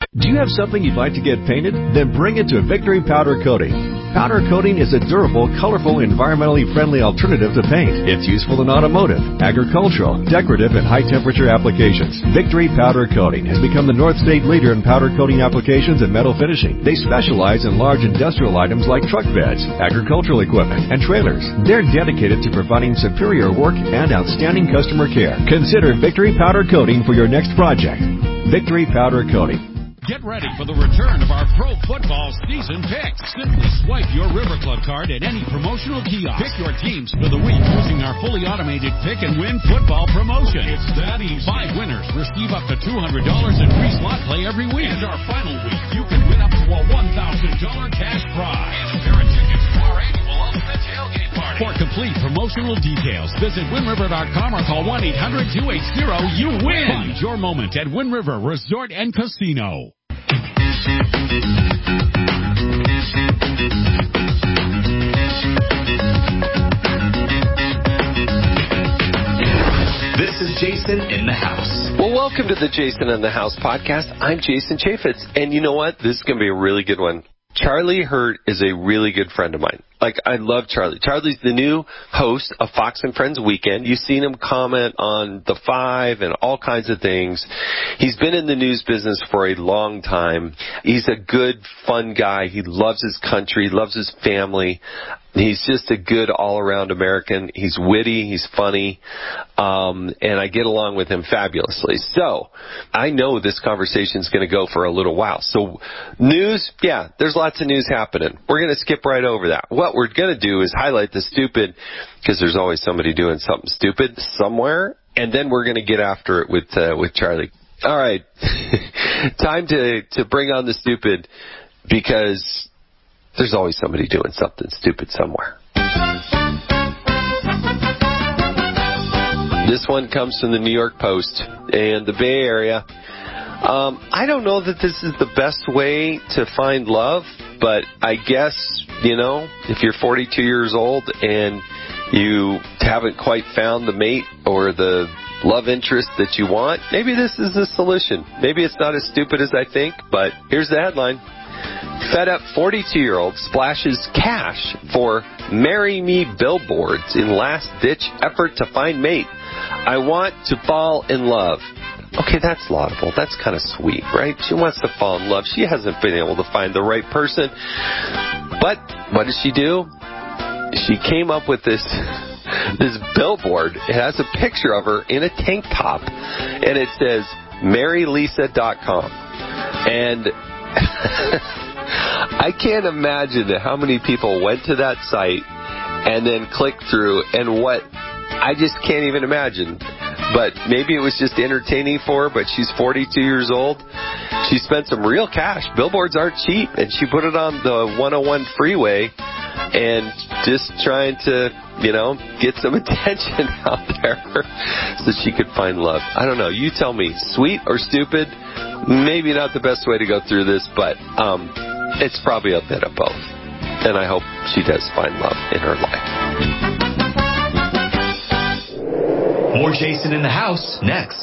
Do you have something you'd like to get painted? Then bring it to Victory Powder Coating. Powder coating is a durable, colorful, environmentally friendly alternative to paint. It's useful in automotive, agricultural, decorative, and high-temperature applications. Victory Powder Coating has become the North State leader in powder coating applications and metal finishing. They specialize in large industrial items like truck beds, agricultural equipment, and trailers. They're dedicated to providing superior work and outstanding customer care. Consider Victory Powder Coating for your next project. Victory Powder Coating. Get ready for the return of our pro football season picks. Simply swipe your River Club card at any promotional kiosk. Pick your teams for the week using our fully automated pick and win football promotion. It's that easy. 5 winners receive up to $200 in free slot play every week. And our final week, you can win up to a $1,000 cash prize. And a pair of tickets to our annual Ultimate Tailgate Party. For complete promotional details, visit WinRiver.com or call 1-800-280-YOU-WIN. Find your moment at Wind River Resort and Casino. This is Jason in the House. Well, welcome to the Jason in the House podcast. I'm Jason Chaffetz, and you know what? This is going to be a really good one. Charlie Hurt is a really good friend of mine. I love Charlie. Charlie's the new host of Fox and Friends Weekend. You've seen him comment on The Five and all kinds of things. He's been in the news business for a long time. He's a good, fun guy. He loves his country, loves his family. He's just a good all-around American. He's witty. He's funny. And I get along with him fabulously. So I know this conversation is going to go for a little while. So news, yeah, there's lots of news happening. We're going to skip right over that. What we're going to do is highlight the stupid, because there's always somebody doing something stupid somewhere. And then we're going to get after it with Charlie. All right. Time to bring on the stupid, because there's always somebody doing something stupid somewhere. This one comes from the New York Post and the Bay Area. I don't know that this is the best way to find love, but I guess, if you're 42 years old and you haven't quite found the mate or the love interest that you want, maybe this is the solution. Maybe it's not as stupid as I think, but here's the headline. Fed up 42-year-old splashes cash for Marry Me billboards in last-ditch effort to find mate. I want to fall in love. Okay, that's laudable. That's kind of sweet, right? She wants to fall in love. She hasn't been able to find the right person. But what does she do? She came up with this billboard. It has a picture of her in a tank top, and it says marrylisa.com. And I can't imagine how many people went to that site and then clicked through, and what I just can't even imagine. But maybe it was just entertaining for her, but she's 42 years old. She spent some real cash. Billboards aren't cheap, and she put it on the 101 freeway and just trying to, get some attention out there so she could find love. I don't know. You tell me, sweet or stupid? Maybe not the best way to go through this, but it's probably a bit of both. And I hope she does find love in her life. More Jason in the House next.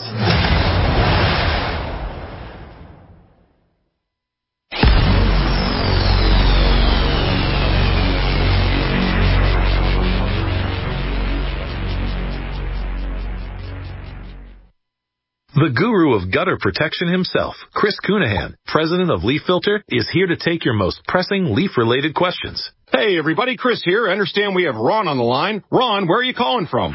The guru of gutter protection himself, Chris Cunahan, president of Leaf Filter, is here to take your most pressing leaf-related questions. Hey, everybody, Chris here. I understand we have Ron on the line. Ron, where are you calling from?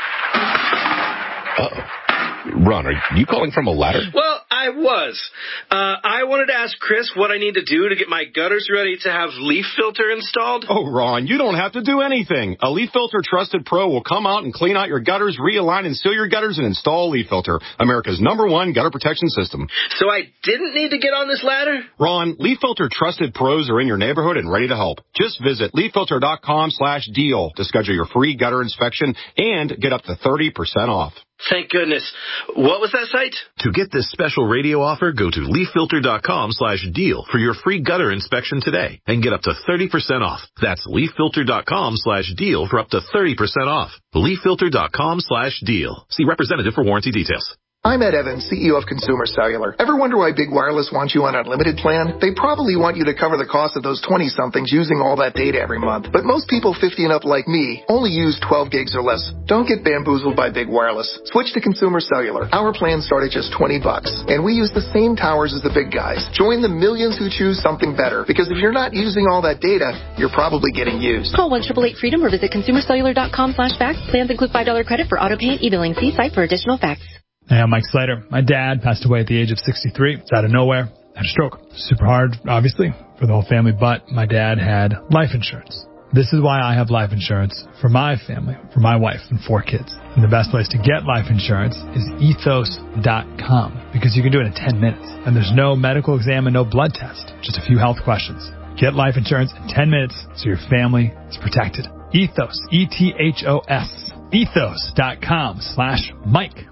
Ron, are you calling from a ladder? Well, I was. I wanted to ask Chris what I need to do to get my gutters ready to have Leaf Filter installed. Oh, Ron, you don't have to do anything. A Leaf Filter Trusted Pro will come out and clean out your gutters, realign and seal your gutters, and install Leaf Filter, America's #1 gutter protection system. So I didn't need to get on this ladder? Ron, Leaf Filter Trusted Pros are in your neighborhood and ready to help. Just visit leaffilter.com/deal to schedule your free gutter inspection and get up to 30% off. Thank goodness. What was that site? To get this special radio offer, go to leaffilter.com/deal for your free gutter inspection today and get up to 30% off. That's leaffilter.com/deal for up to 30% off. leaffilter.com/deal. See representative for warranty details. I'm Ed Evans, CEO of Consumer Cellular. Ever wonder why Big Wireless wants you on an unlimited plan? They probably want you to cover the cost of those 20-somethings using all that data every month. But most people 50 and up like me only use 12 gigs or less. Don't get bamboozled by Big Wireless. Switch to Consumer Cellular. Our plans start at just $20, and we use the same towers as the big guys. Join the millions who choose something better, because if you're not using all that data, you're probably getting used. Call 1-888-FREEDOM or visit consumercellular.com/facts. Plans include $5 credit for auto pay and e-billing. See site for additional facts. Hey, I'm Mike Slater. My dad passed away at the age of 63. It's out of nowhere. Had a stroke. Super hard, obviously, for the whole family, but my dad had life insurance. This is why I have life insurance for my family, for my wife and 4 kids. And the best place to get life insurance is ethos.com, because you can do it in 10 minutes. And there's no medical exam and no blood test, just a few health questions. Get life insurance in 10 minutes so your family is protected. Ethos, E-T-H-O-S, ethos.com/Mike.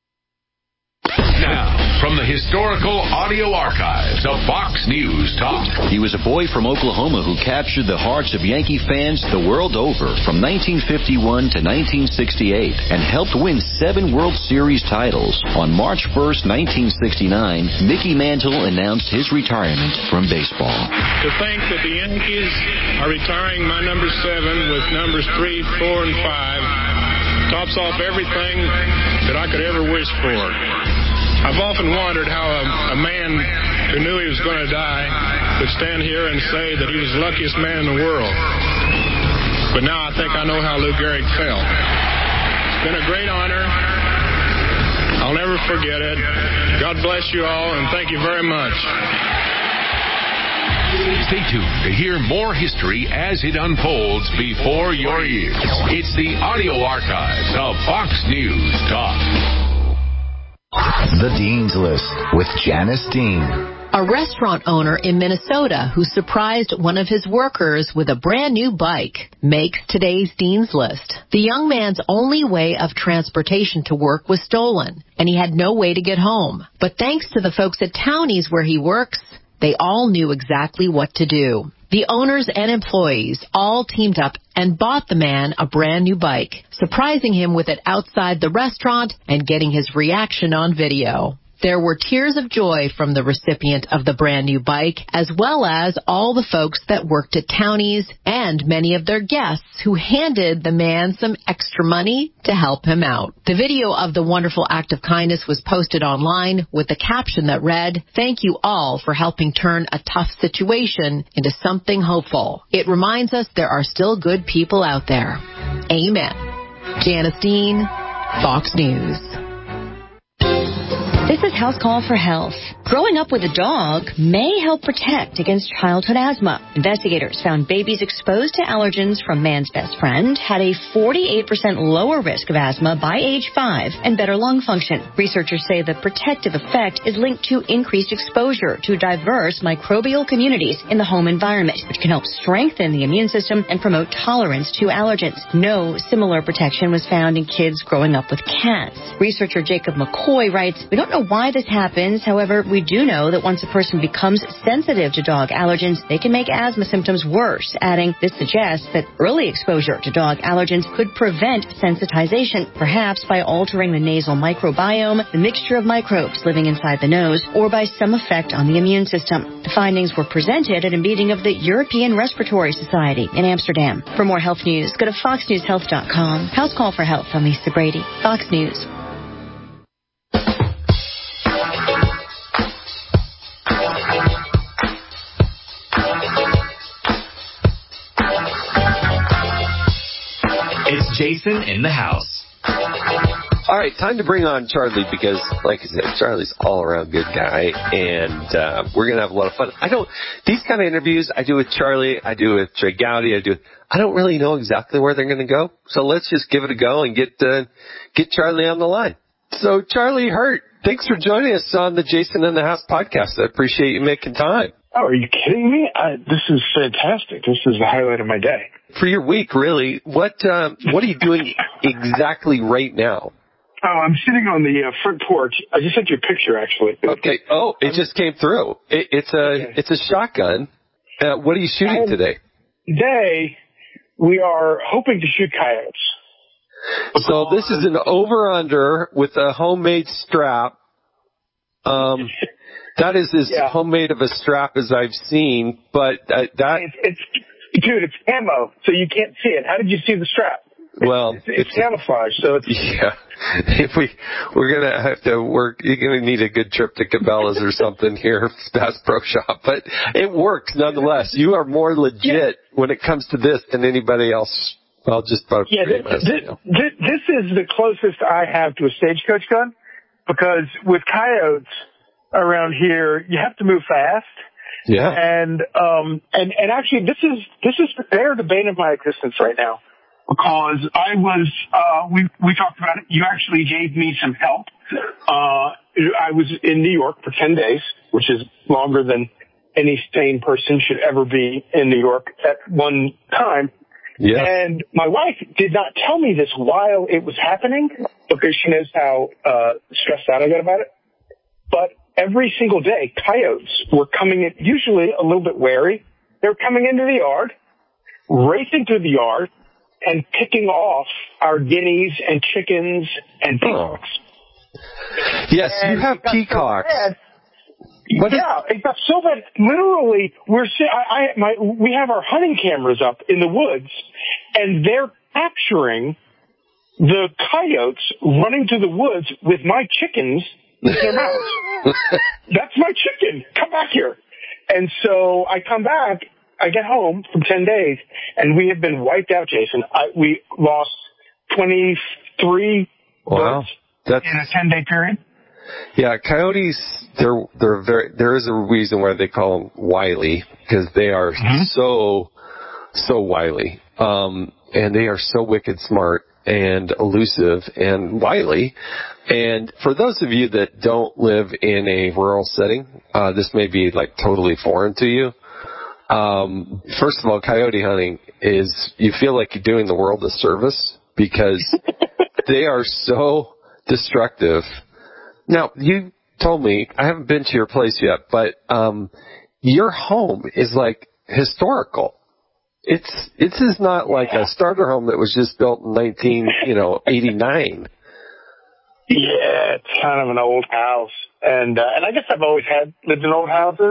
Now, from the historical audio archives of Fox News Talk. He was a boy from Oklahoma who captured the hearts of Yankee fans the world over from 1951 to 1968 and helped win 7 World Series titles. On March 1st, 1969, Mickey Mantle announced his retirement from baseball. To think that the Yankees are retiring my number 7 with numbers 3, 4, and 5 tops off everything that I could ever wish for. I've often wondered how a man who knew he was going to die could stand here and say that he was the luckiest man in the world. But now I think I know how Lou Gehrig felt. It's been a great honor. I'll never forget it. God bless you all, and thank you very much. Stay tuned to hear more history as it unfolds before your ears. It's the audio archives of Fox News Talk. The Dean's List with Janice Dean. A restaurant owner in Minnesota who surprised one of his workers with a brand new bike makes today's Dean's List. The young man's only way of transportation to work was stolen, and he had no way to get home. But thanks to the folks at Townies where he works, they all knew exactly what to do. The owners and employees all teamed up and bought the man a brand new bike, surprising him with it outside the restaurant and getting his reaction on video. There were tears of joy from the recipient of the brand new bike, as well as all the folks that worked at Townies and many of their guests who handed the man some extra money to help him out. The video of the wonderful act of kindness was posted online with a caption that read, "Thank you all for helping turn a tough situation into something hopeful. It reminds us there are still good people out there." Amen. Janice Dean, Fox News. This is House Call for Health. Growing up with a dog may help protect against childhood asthma. Investigators found babies exposed to allergens from man's best friend had a 48% lower risk of asthma by age 5 and better lung function. Researchers say the protective effect is linked to increased exposure to diverse microbial communities in the home environment, which can help strengthen the immune system and promote tolerance to allergens. No similar protection was found in kids growing up with cats. Researcher Jacob McCoy writes, "We don't know why this happens. However, we do know that once a person becomes sensitive to dog allergens, they can make asthma symptoms worse," adding, "This suggests that early exposure to dog allergens could prevent sensitization, perhaps by altering the nasal microbiome, the mixture of microbes living inside the nose, or by some effect on the immune system." The findings were presented at a meeting of the European Respiratory Society in Amsterdam. For more health news, go to foxnewshealth.com. House Call for Health. I'm Lisa Brady, Fox News. It's Jason in the house. All right, time to bring on Charlie because, like I said, Charlie's all around good guy, and we're gonna have a lot of fun. These kind of interviews I do with Charlie, I do with Trey Gowdy, I don't really know exactly where they're gonna go, so let's just give it a go and get Charlie on the line. So Charlie Hurt, thanks for joining us on the Jason in the House podcast. I appreciate you making time. Oh, are you kidding me? This is fantastic. This is the highlight of my day. For your week, really, what are you doing exactly right now? Oh, I'm sitting on the front porch. I just sent you a picture, actually. Okay. Oh, it just came through. It's a shotgun. What are you shooting today? Today, we are hoping to shoot coyotes. So this is an over-under with a homemade strap. That is as homemade of a strap as I've seen, but it's camo, so you can't see it. How did you see the strap? Well, it's camouflage, so it's... Yeah. If we're going to have to work, you're going to need a good trip to Cabela's or something here, Bass Pro Shop. But it works nonetheless. You are more legit when it comes to this than anybody else. Well, just about this is the closest I have to a stagecoach gun, because with coyotes around here, you have to move fast. Yeah. And actually, they're the bane of my existence right now, because we talked about it. You actually gave me some help. I was in New York for 10 days, which is longer than any sane person should ever be in New York at one time. Yeah. And my wife did not tell me this while it was happening, because she knows how stressed out I get about it. But every single day, coyotes were coming in, usually a little bit wary. They were coming into the yard, racing through the yard, and picking off our guineas and chickens and peacocks. Yes, and you have peacocks. It got so bad. Literally, we have our hunting cameras up in the woods, and they're capturing the coyotes running to the woods with my chickens in their mouths. That's my chicken. Come back here. And so I come back. I get home from 10 days, and we have been wiped out, Jason. We lost 23 birds in a 10-day period. Yeah, coyotes, there is a reason why they call them wily, because they are so wily. And they are so wicked smart and elusive and wily. And for those of you that don't live in a rural setting, this may be like totally foreign to you. First of all, coyote hunting is, you feel like you're doing the world a service, because they are so destructive. Now, you told me, I haven't been to your place yet, but your home is like historical. This is not like a starter home that was just built in 1989. Yeah, it's kind of an old house, and I guess I've always lived in old houses.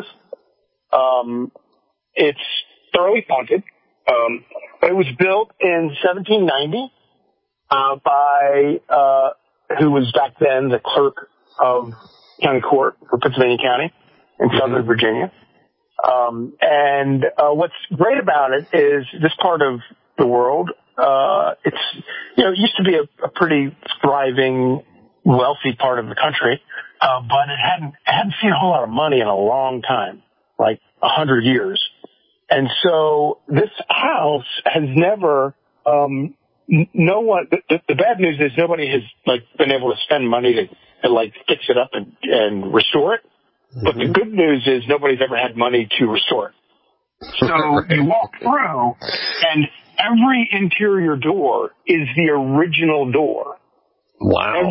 It's thoroughly haunted, but it was built in 1790 by who was back then the clerk of county court for Pennsylvania County in Southern Virginia. And what's great about it is this part of the world, it used to be a pretty thriving, wealthy part of the country, but it hadn't seen a whole lot of money in a long time, like 100 years. And so this house has never, no one, the bad news is nobody has been able to spend money to fix it up and restore it. But the good news is nobody's ever had money to restore it. So you walk through, and every interior door is the original door. Wow.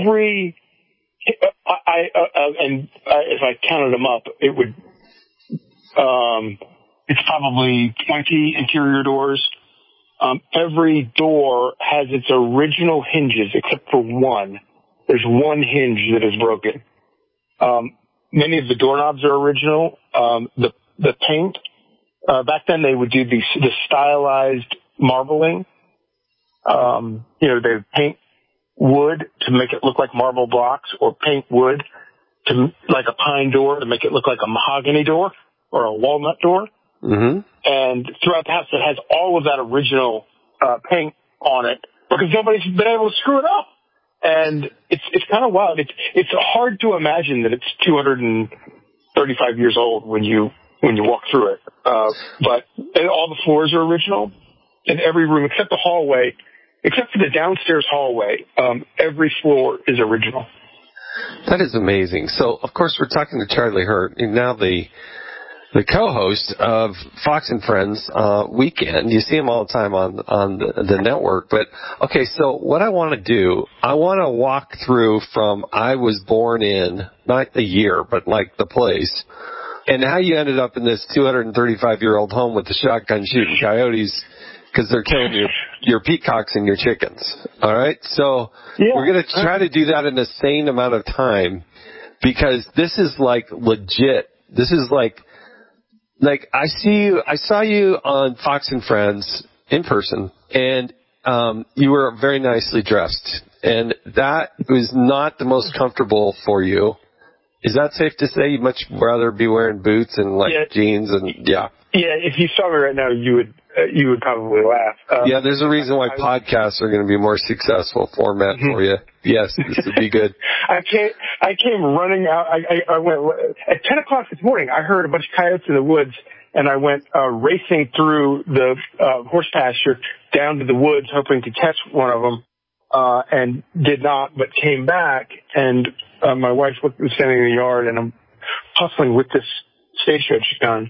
If I counted them up, it would, it's probably 20 interior doors. Every door has its original hinges except for one. There's one hinge that is broken. Many of the doorknobs are original. The paint, back then they would do the stylized marbling. They would paint wood to make it look like marble blocks, or paint wood to like a pine door to make it look like a mahogany door or a walnut door. Mm-hmm. And throughout the house, it has all of that original paint on it, because nobody's been able to screw it up. And it's kind of wild. It's hard to imagine that it's 235 years old when you walk through it. But all the floors are original, and every room except the hallway, except for the downstairs hallway, every floor is original. That is amazing. So, of course, we're talking to Charlie Hurt, and now the co-host of Fox and Friends Weekend. You see him all the time on the network. But, okay, so what I want to do, I want to walk through from I was born in, not the year, but like the place, and how you ended up in this 235-year-old home with the shotgun shooting coyotes because they're killing your peacocks and your chickens. All right? So we're going to try to do that in a sane amount of time, because this is like legit. This is like I saw you on Fox and Friends in person, and you were very nicely dressed, and that was not the most comfortable for you. Is that safe to say? You'd much rather be wearing boots and jeans and Yeah, if you saw me right now, you would probably laugh. There's a reason why podcasts are going to be more successful format for you. Yes, this would be good. I came running out. I went at 10 o'clock this morning. I heard a bunch of coyotes in the woods, and I went racing through the horse pasture down to the woods, hoping to catch one of them, and did not, but came back, and my wife was standing in the yard, and I'm hustling with this stagecoach gun,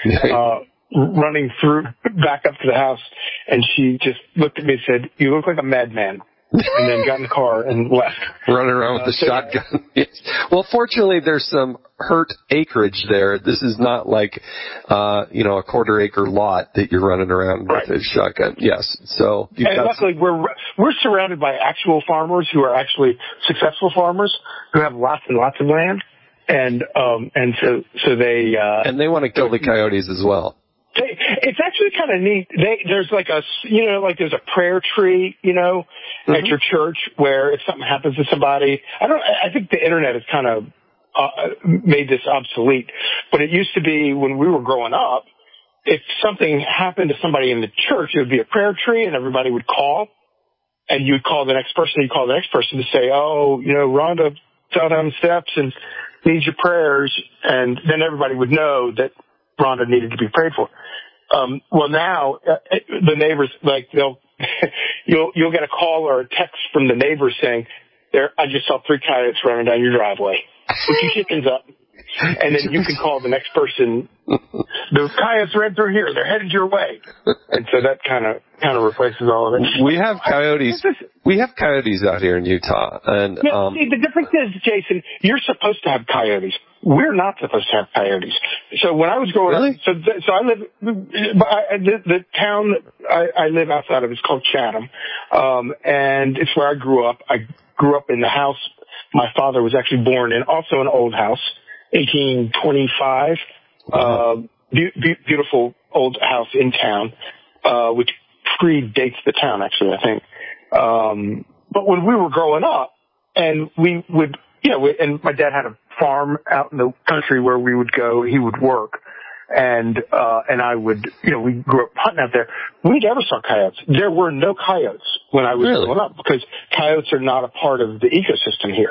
running through back up to the house, and she just looked at me and said, "You look like a madman," and then got in the car and left. Running around with the shotgun. Yes. Well, fortunately, there's some hurt acreage there. This is not like, a quarter-acre lot that you're running around with a shotgun. Yes. So, and luckily, we're surrounded by actual farmers who are actually successful farmers who have lots and lots of land, and so they and they want to kill the coyotes as well. It's actually kind of neat. There's there's a prayer tree, at your church where if something happens to somebody, I think the internet has kind of made this obsolete, but it used to be when we were growing up, if something happened to somebody in the church, it would be a prayer tree and everybody would call, and you'd call the next person, you'd call the next person to say, Rhonda fell down the steps and needs your prayers, and then everybody would know that Rhonda needed to be prayed for. Well, now the neighbors, you'll get a call or a text from the neighbors saying, I just saw 3 coyotes running down your driveway. Put your chickens up, and then you can call the next person. The coyotes ran through here; they're headed your way, and so that kind of replaces all of it. We have coyotes. We have coyotes out here in Utah, and see, the difference is, Jason, you're supposed to have coyotes. We're not supposed to have coyotes. So when I was growing up, so I live the town I live outside of is called Chatham, and it's where I grew up. I grew up in the house my father was actually born in, also an old house, 1825. Beautiful old house in town, which predates the town, actually, I think. But when we were growing up, and we would, and my dad had a farm out in the country where we would go, he would work, and I would, we grew up hunting out there. We never saw coyotes. There were no coyotes when I was growing up, because coyotes are not a part of the ecosystem here.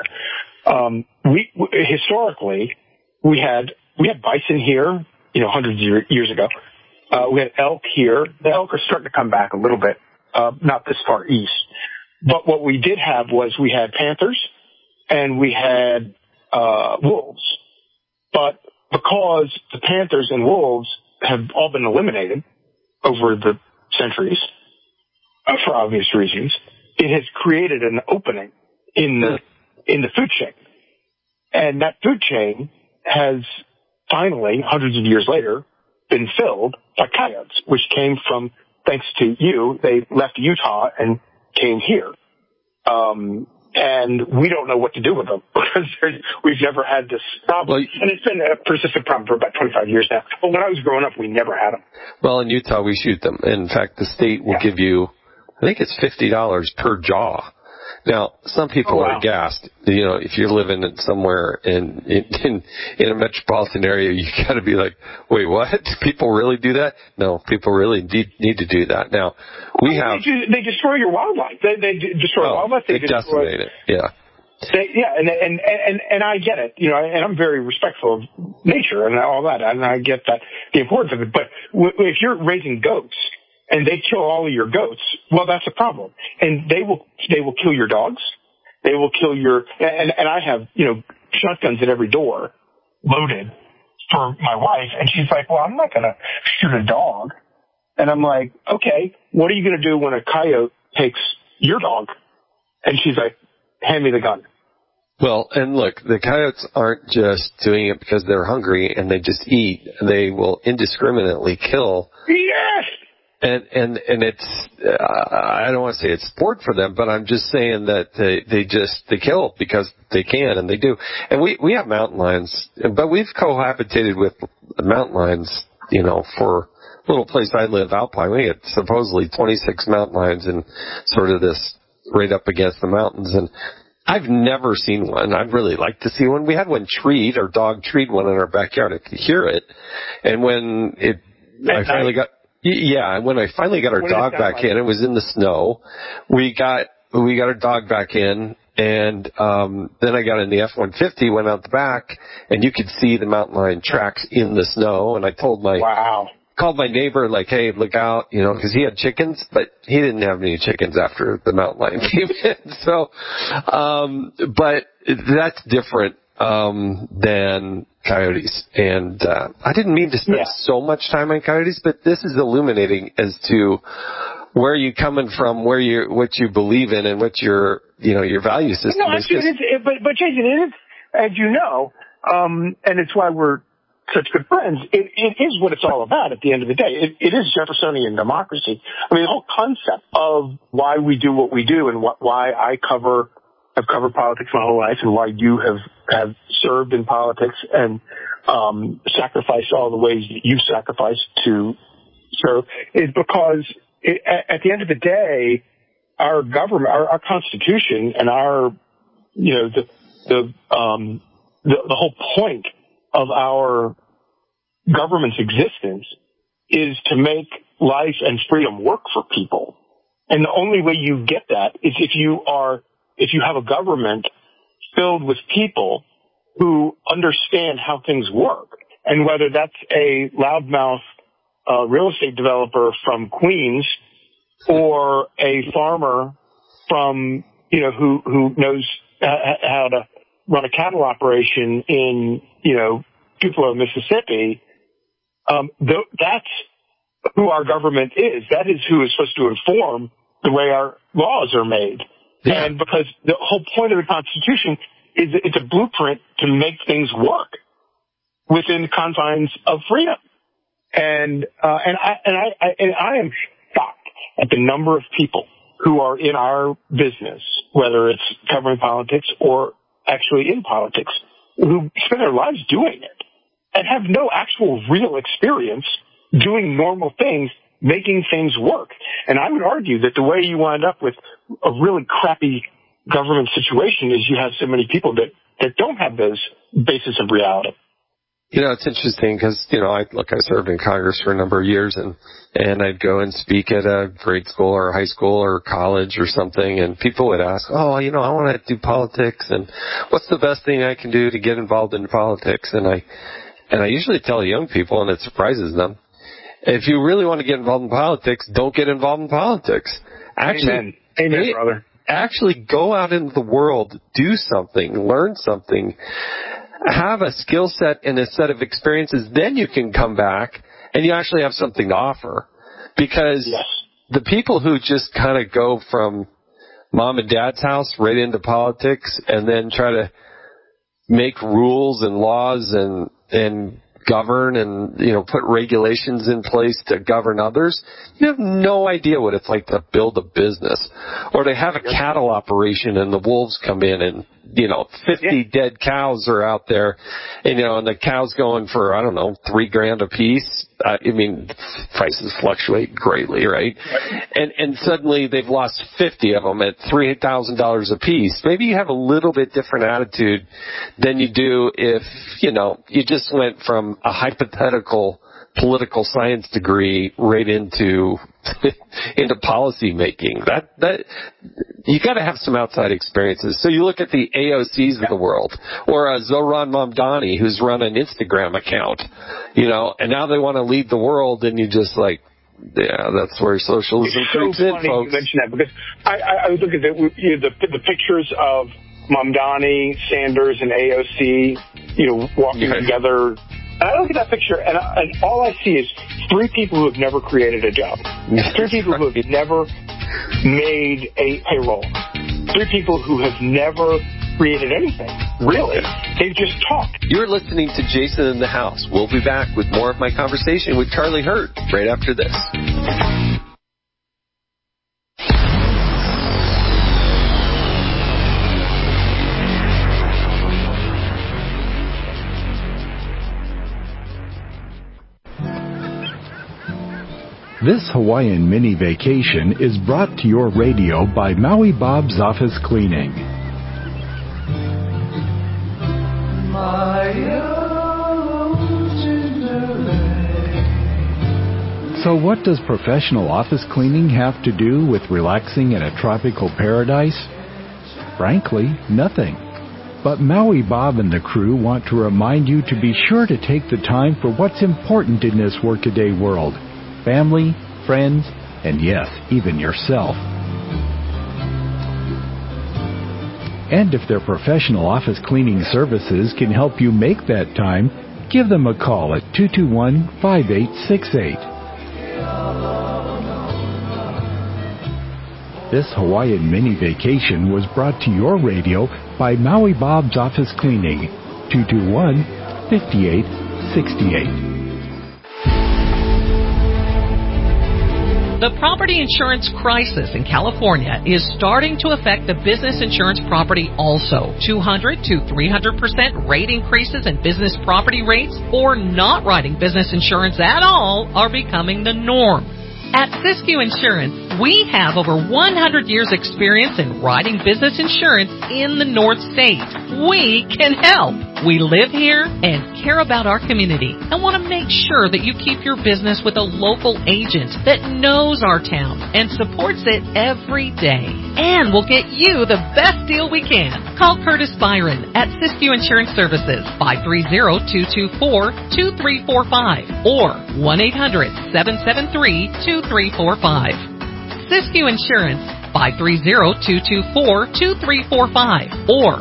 Historically, we had bison here, hundreds of years ago. We had elk here. The elk are starting to come back a little bit, not this far east. But what we did have was we had panthers and we had wolves. But because the panthers and wolves have all been eliminated over the centuries, for obvious reasons, it has created an opening in the food chain. And that food chain has finally, hundreds of years later, been filled by coyotes, which came from, thanks to you, they left Utah and came here. And we don't know what to do with them because we've never had this problem. Well, and it's been a persistent problem for about 25 years now. But when I was growing up, we never had them. Well, in Utah, we shoot them. In fact, the state will give you, I think it's $50 per jaw. Now, some people are aghast. If you're living in somewhere in a metropolitan area, you got to be like, wait, what? People really do that? No, people really need to do that. Now, they destroy your wildlife. They destroy wildlife. They decimate it. Yeah. And I get it, and I'm very respectful of nature and all that, and I get that, the importance of it. But if you're raising goats, and they kill all of your goats, well, that's a problem. And they will kill your dogs. They will kill and I have, shotguns at every door loaded for my wife. And she's like, well, I'm not going to shoot a dog. And I'm like, okay, what are you going to do when a coyote takes your dog? And she's like, hand me the gun. Well, and look, the coyotes aren't just doing it because they're hungry and they just eat. They will indiscriminately kill. Yes! And it's, I don't want to say it's sport for them, but I'm just saying that they kill because they can, and they do. And we have mountain lions, but we've cohabitated with mountain lions, for a little place I live, Alpine. We had supposedly 26 mountain lions in sort of this right up against the mountains, and I've never seen one. I'd really like to see one. We had one treed, our dog treed one in our backyard. I could hear it. And when I finally got our dog back in, it was in the snow. We got our dog back in, and then I got in the F-150, went out the back, and you could see the mountain lion tracks in the snow. And I told called my neighbor, like, hey, look out, because he had chickens, but he didn't have any chickens after the mountain lion came in. So, but that's different than coyotes. And I didn't mean to spend so much time on coyotes, but this is illuminating as to where you're coming from, what you believe in, and what your value system is. But Jason, it is, as you know, and it's why we're such good friends. It is what it's all about at the end of the day. It is Jeffersonian democracy. I mean, the whole concept of why we do what we do and why I have covered politics my whole life, and why you have served in politics and sacrificed all the ways that you sacrificed to serve, is because at the end of the day, our government, our Constitution, and our the whole point of our government's existence is to make life and freedom work for people. And the only way you get that is if you have a government filled with people who understand how things work. And whether that's a loudmouth real estate developer from Queens or a farmer from, who knows how to run a cattle operation in, Tupelo, Mississippi, that's who our government is. That is who is supposed to inform the way our laws are made. Yeah. And because the whole point of the Constitution is it's a blueprint to make things work within the confines of freedom. And I am shocked at the number of people who are in our business, whether it's covering politics or actually in politics, who spend their lives doing it and have no actual real experience doing normal things, making things work. And I would argue that the way you wind up with a really crappy government situation is you have so many people that don't have those bases of reality. It's interesting because, I served in Congress for a number of years, and I'd go and speak at a grade school or high school or college or something, and people would ask, I want to do politics, and what's the best thing I can do to get involved in politics? And I usually tell young people, and it surprises them, if you really want to get involved in politics, don't get involved in politics. Amen, brother. Actually go out into the world, do something, learn something, have a skill set and a set of experiences, then you can come back and you actually have something to offer. Because the people who just kind of go from mom and dad's house right into politics and then try to make rules and laws and govern and, put regulations in place to govern others, you have no idea what it's like to build a business or to have a cattle operation and the wolves come in and, 50 dead cows are out there, and the cows going for, $3,000 a piece. Prices fluctuate greatly, right? And suddenly they've lost 50 of them at $3,000 a piece. Maybe you have a little bit different attitude than you do if, you just went from a hypothetical political science degree right into policy making. That you got to have some outside experiences. So you look at the AOCs of the world, or Zohran Mamdani, who's run an Instagram account, and now they want to lead the world, and you just that's where socialism creeps in, folks. It's so funny you mention that, because I was looking at the pictures of Mamdani, Sanders, and AOC, walking together. And I look at that picture, and all I see is three people who have never created a job. Three people who have never made a payroll. Three people who have never created anything. Really. They've just talked. You're listening to Jason in the House. We'll be back with more of my conversation with Charlie Hurt right after this. This Hawaiian mini vacation is brought to your radio by Maui Bob's Office Cleaning. So what does professional office cleaning have to do with relaxing in a tropical paradise? Frankly, nothing. But Maui Bob and the crew want to remind you to be sure to take the time for what's important in this workaday world. Family, friends, and yes, even yourself. And if their professional office cleaning services can help you make that time, give them a call at 221-5868. This Hawaiian mini vacation was brought to your radio by Maui Bob's Office Cleaning, 221-5868. The property insurance crisis in California is starting to affect the business insurance property also. 200 to 300% rate increases in business property rates or not writing business insurance at all are becoming the norm. At Siskiyou Insurance, we have over 100 years experience in writing business insurance in the North State. We can help. We live here and care about our community and want to make sure that you keep your business with a local agent that knows our town and supports it every day. And we'll get you the best deal we can. Call Curtis Byron at Siskiyou Insurance Services, 530-224-2345 or 1-800-773-2345. Siskiyou Insurance, 530-224-2345 or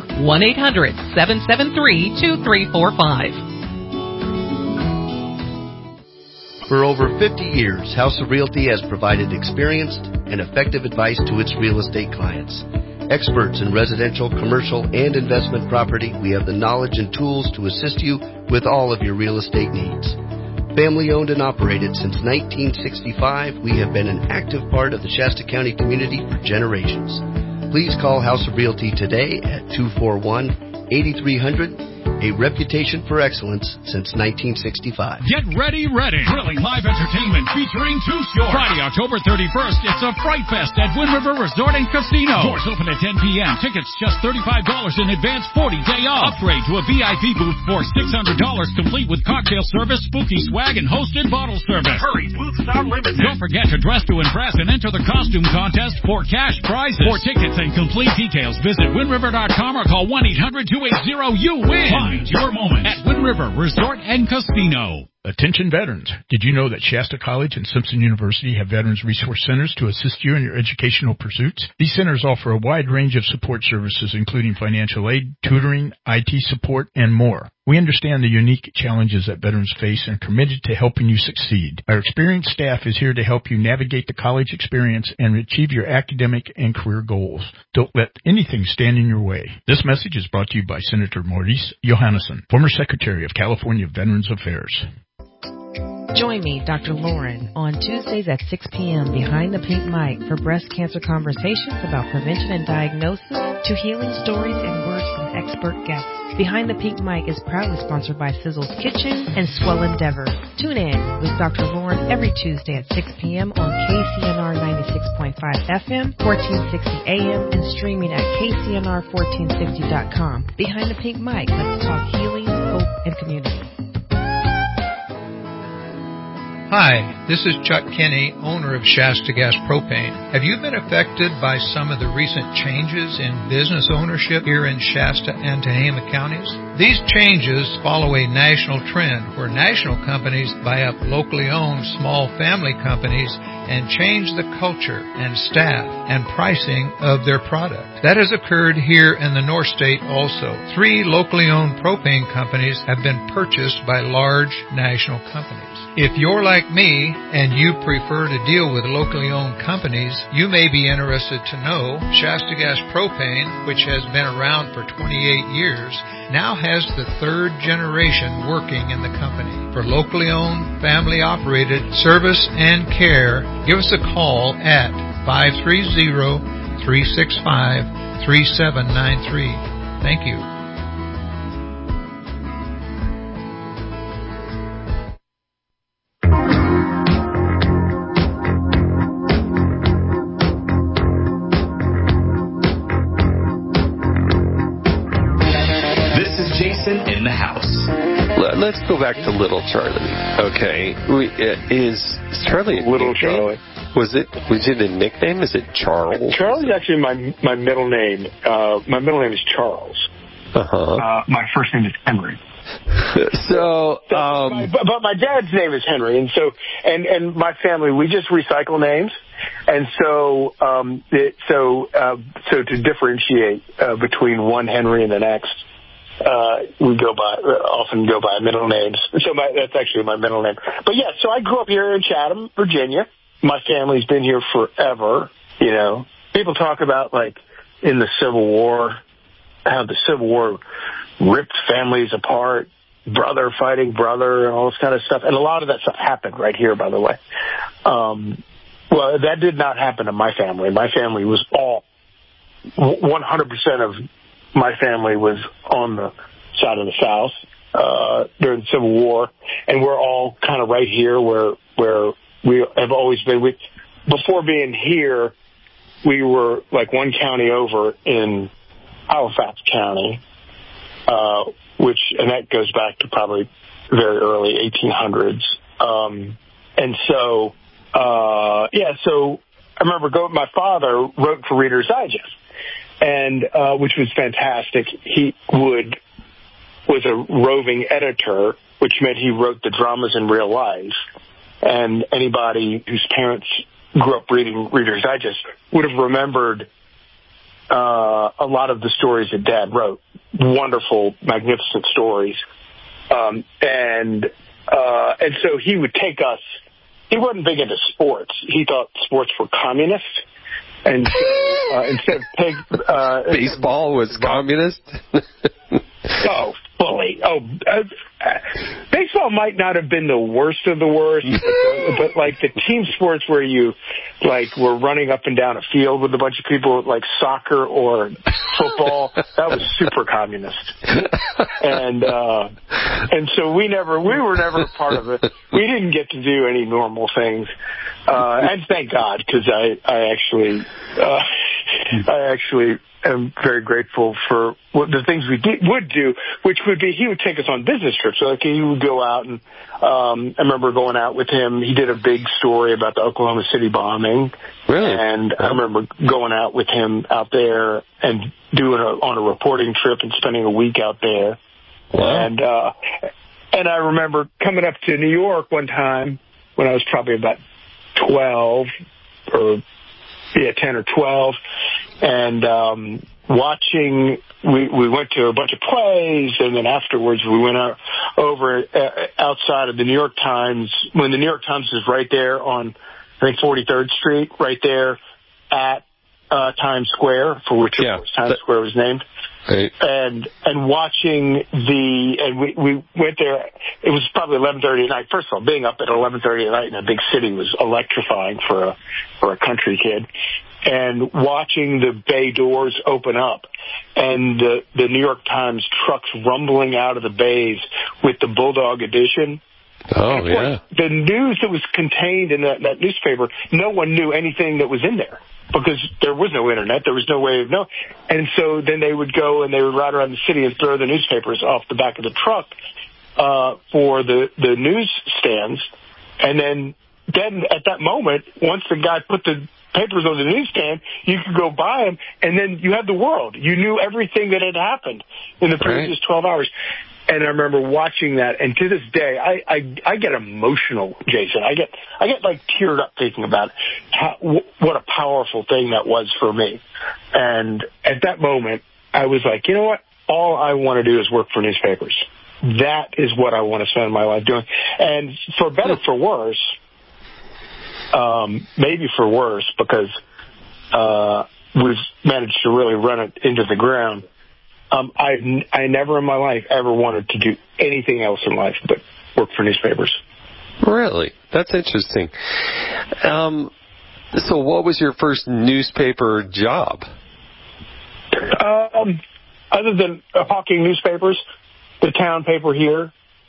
1-800-773-2345. For over 50 years, House of Realty has provided experienced and effective advice to its real estate clients. Experts in residential, commercial, and investment property, we have the knowledge and tools to assist you with all of your real estate needs. Family owned and operated since 1965, we have been an active part of the Shasta County community for generations. Please call House of Realty today at 241-8300. A reputation for excellence since 1965. Get ready. Thrilling live entertainment featuring Too Short. Friday, October 31st, it's a Fright Fest at Wind River Resort and Casino. Doors open at 10 p.m. Tickets just $35 in advance, 40-day off. Upgrade to a VIP booth for $600, complete with cocktail service, spooky swag, and hosted bottle service. Hurry, booths are limited. Don't forget to dress to impress and enter the costume contest for cash prizes. For tickets and complete details, visit windriver.com or call 1-800-280-YOU-WIN. Find your moment at Wind River Resort and Casino. Attention veterans. Did you know that Shasta College and Simpson University have Veterans Resource Centers to assist you in your educational pursuits? These centers offer a wide range of support services, including financial aid, tutoring, IT support, and more. We understand the unique challenges that veterans face and are committed to helping you succeed. Our experienced staff is here to help you navigate the college experience and achieve your academic and career goals. Don't let anything stand in your way. This message is brought to you by Senator Maurice Johannesson, former Secretary of California Veterans Affairs. Join me, Dr. Lauren, on Tuesdays at 6 p.m. behind the pink mic for breast cancer conversations about prevention and diagnosis to healing stories and words from expert guests. Behind the Pink Mic is proudly sponsored by Sizzle's Kitchen and Swell Endeavor. Tune in with Dr. Lauren every Tuesday at 6 p.m. on KCNR 96.5 FM, 1460 AM, and streaming at KCNR1460.com. Behind the Pink Mic, let's talk healing, hope, and community. Hi, this is Chuck Kinney, owner of Shasta Gas Propane. Have you been affected by some of the recent changes in business ownership here in Shasta and Tehama counties? These changes follow a national trend where national companies buy up locally owned small family companies and change the culture and staff and pricing of their product. That has occurred here in the North State also. 3 locally owned propane companies have been purchased by large national companies. If you're like me and you prefer to deal with locally owned companies, you may be interested to know Shasta Gas Propane, which has been around for 28 years, now has the 3rd generation working in the company. For locally owned, family operated service and care, give us a call at 530-365-3793. Thank you. let's go back to Little Charlie. Okay, is Charlie Little Charlie? Was it a nickname? Is it Charles? Charlie's actually my middle name. My middle name is Charles. My first name is Henry. But my dad's name is Henry, and so and my family, we just recycle names, and so to differentiate between one Henry and the next, we often go by middle names. So that's actually my middle name. But yeah, so I grew up here in Chatham, Virginia. My family's been here forever. You know, people talk about like in the Civil War, how the Civil War ripped families apart, brother fighting brother, and all this kind of stuff. And a lot of that stuff happened right here, by the way. Well, that did not happen to my family. My family was 100% of my family was on the side of the South during the Civil War, and we're all kind of right here where we have always been. Before being here, we were like one county over in Halifax County, and that goes back to probably very early 1800s. And so, so I remember my father wrote for Reader's Digest, and which was fantastic. He was a roving editor, which meant he wrote the dramas in real life. And anybody whose parents grew up reading Reader's Digest would have remembered a lot of the stories that Dad wrote. Wonderful, magnificent stories. And so he would take us. He wasn't big into sports. He thought sports were communist. And so instead of baseball was communist? Oh, fully. Baseball might not have been the worst of the worst, but like the team sports where you like were running up and down a field with a bunch of people, like soccer or football, that was super communist. And so we were never a part of it. We didn't get to do any normal things. And thank God, because I actually am very grateful for the things we would do, which would be he would take us on business trips. So like he would go out, and I remember going out with him. He did a big story about the Oklahoma City bombing. Really? And I remember going out with him out there and on a reporting trip and spending a week out there. Wow. And I remember coming up to New York one time when I was probably about 10 or 12, and watching. We went to a bunch of plays, and then afterwards we went over outside of the New York Times, when the New York Times is right there on, I think, 43rd Street, right there at Times Square, for which Times Square was named. Right. And watching we went there. It was probably 11:30 at night. First of all, being up at 11:30 at night in a big city was electrifying for a country kid. And watching the bay doors open up and the New York Times trucks rumbling out of the bays with the Bulldog edition. Oh, yeah. The news that was contained in that newspaper, no one knew anything that was in there because there was no internet. There was no way of knowing. And so then they would go and they would ride around the city and throw the newspapers off the back of the truck for the news stands. And then at that moment, once the guy put the papers on the newsstand, you could go buy them, and then you had the world. You knew everything that had happened in the previous 12 hours. And I remember watching that, and to this day, I get emotional, Jason. I get like teared up thinking about what a powerful thing that was for me. And at that moment, I was like, you know what? All I want to do is work for newspapers. That is what I want to spend my life doing. And for better, for worse, maybe for worse, because we've managed to really run it into the ground. I never in my life ever wanted to do anything else in life but work for newspapers. Really? That's interesting. So what was your first newspaper job? Other than hawking newspapers, the town paper here,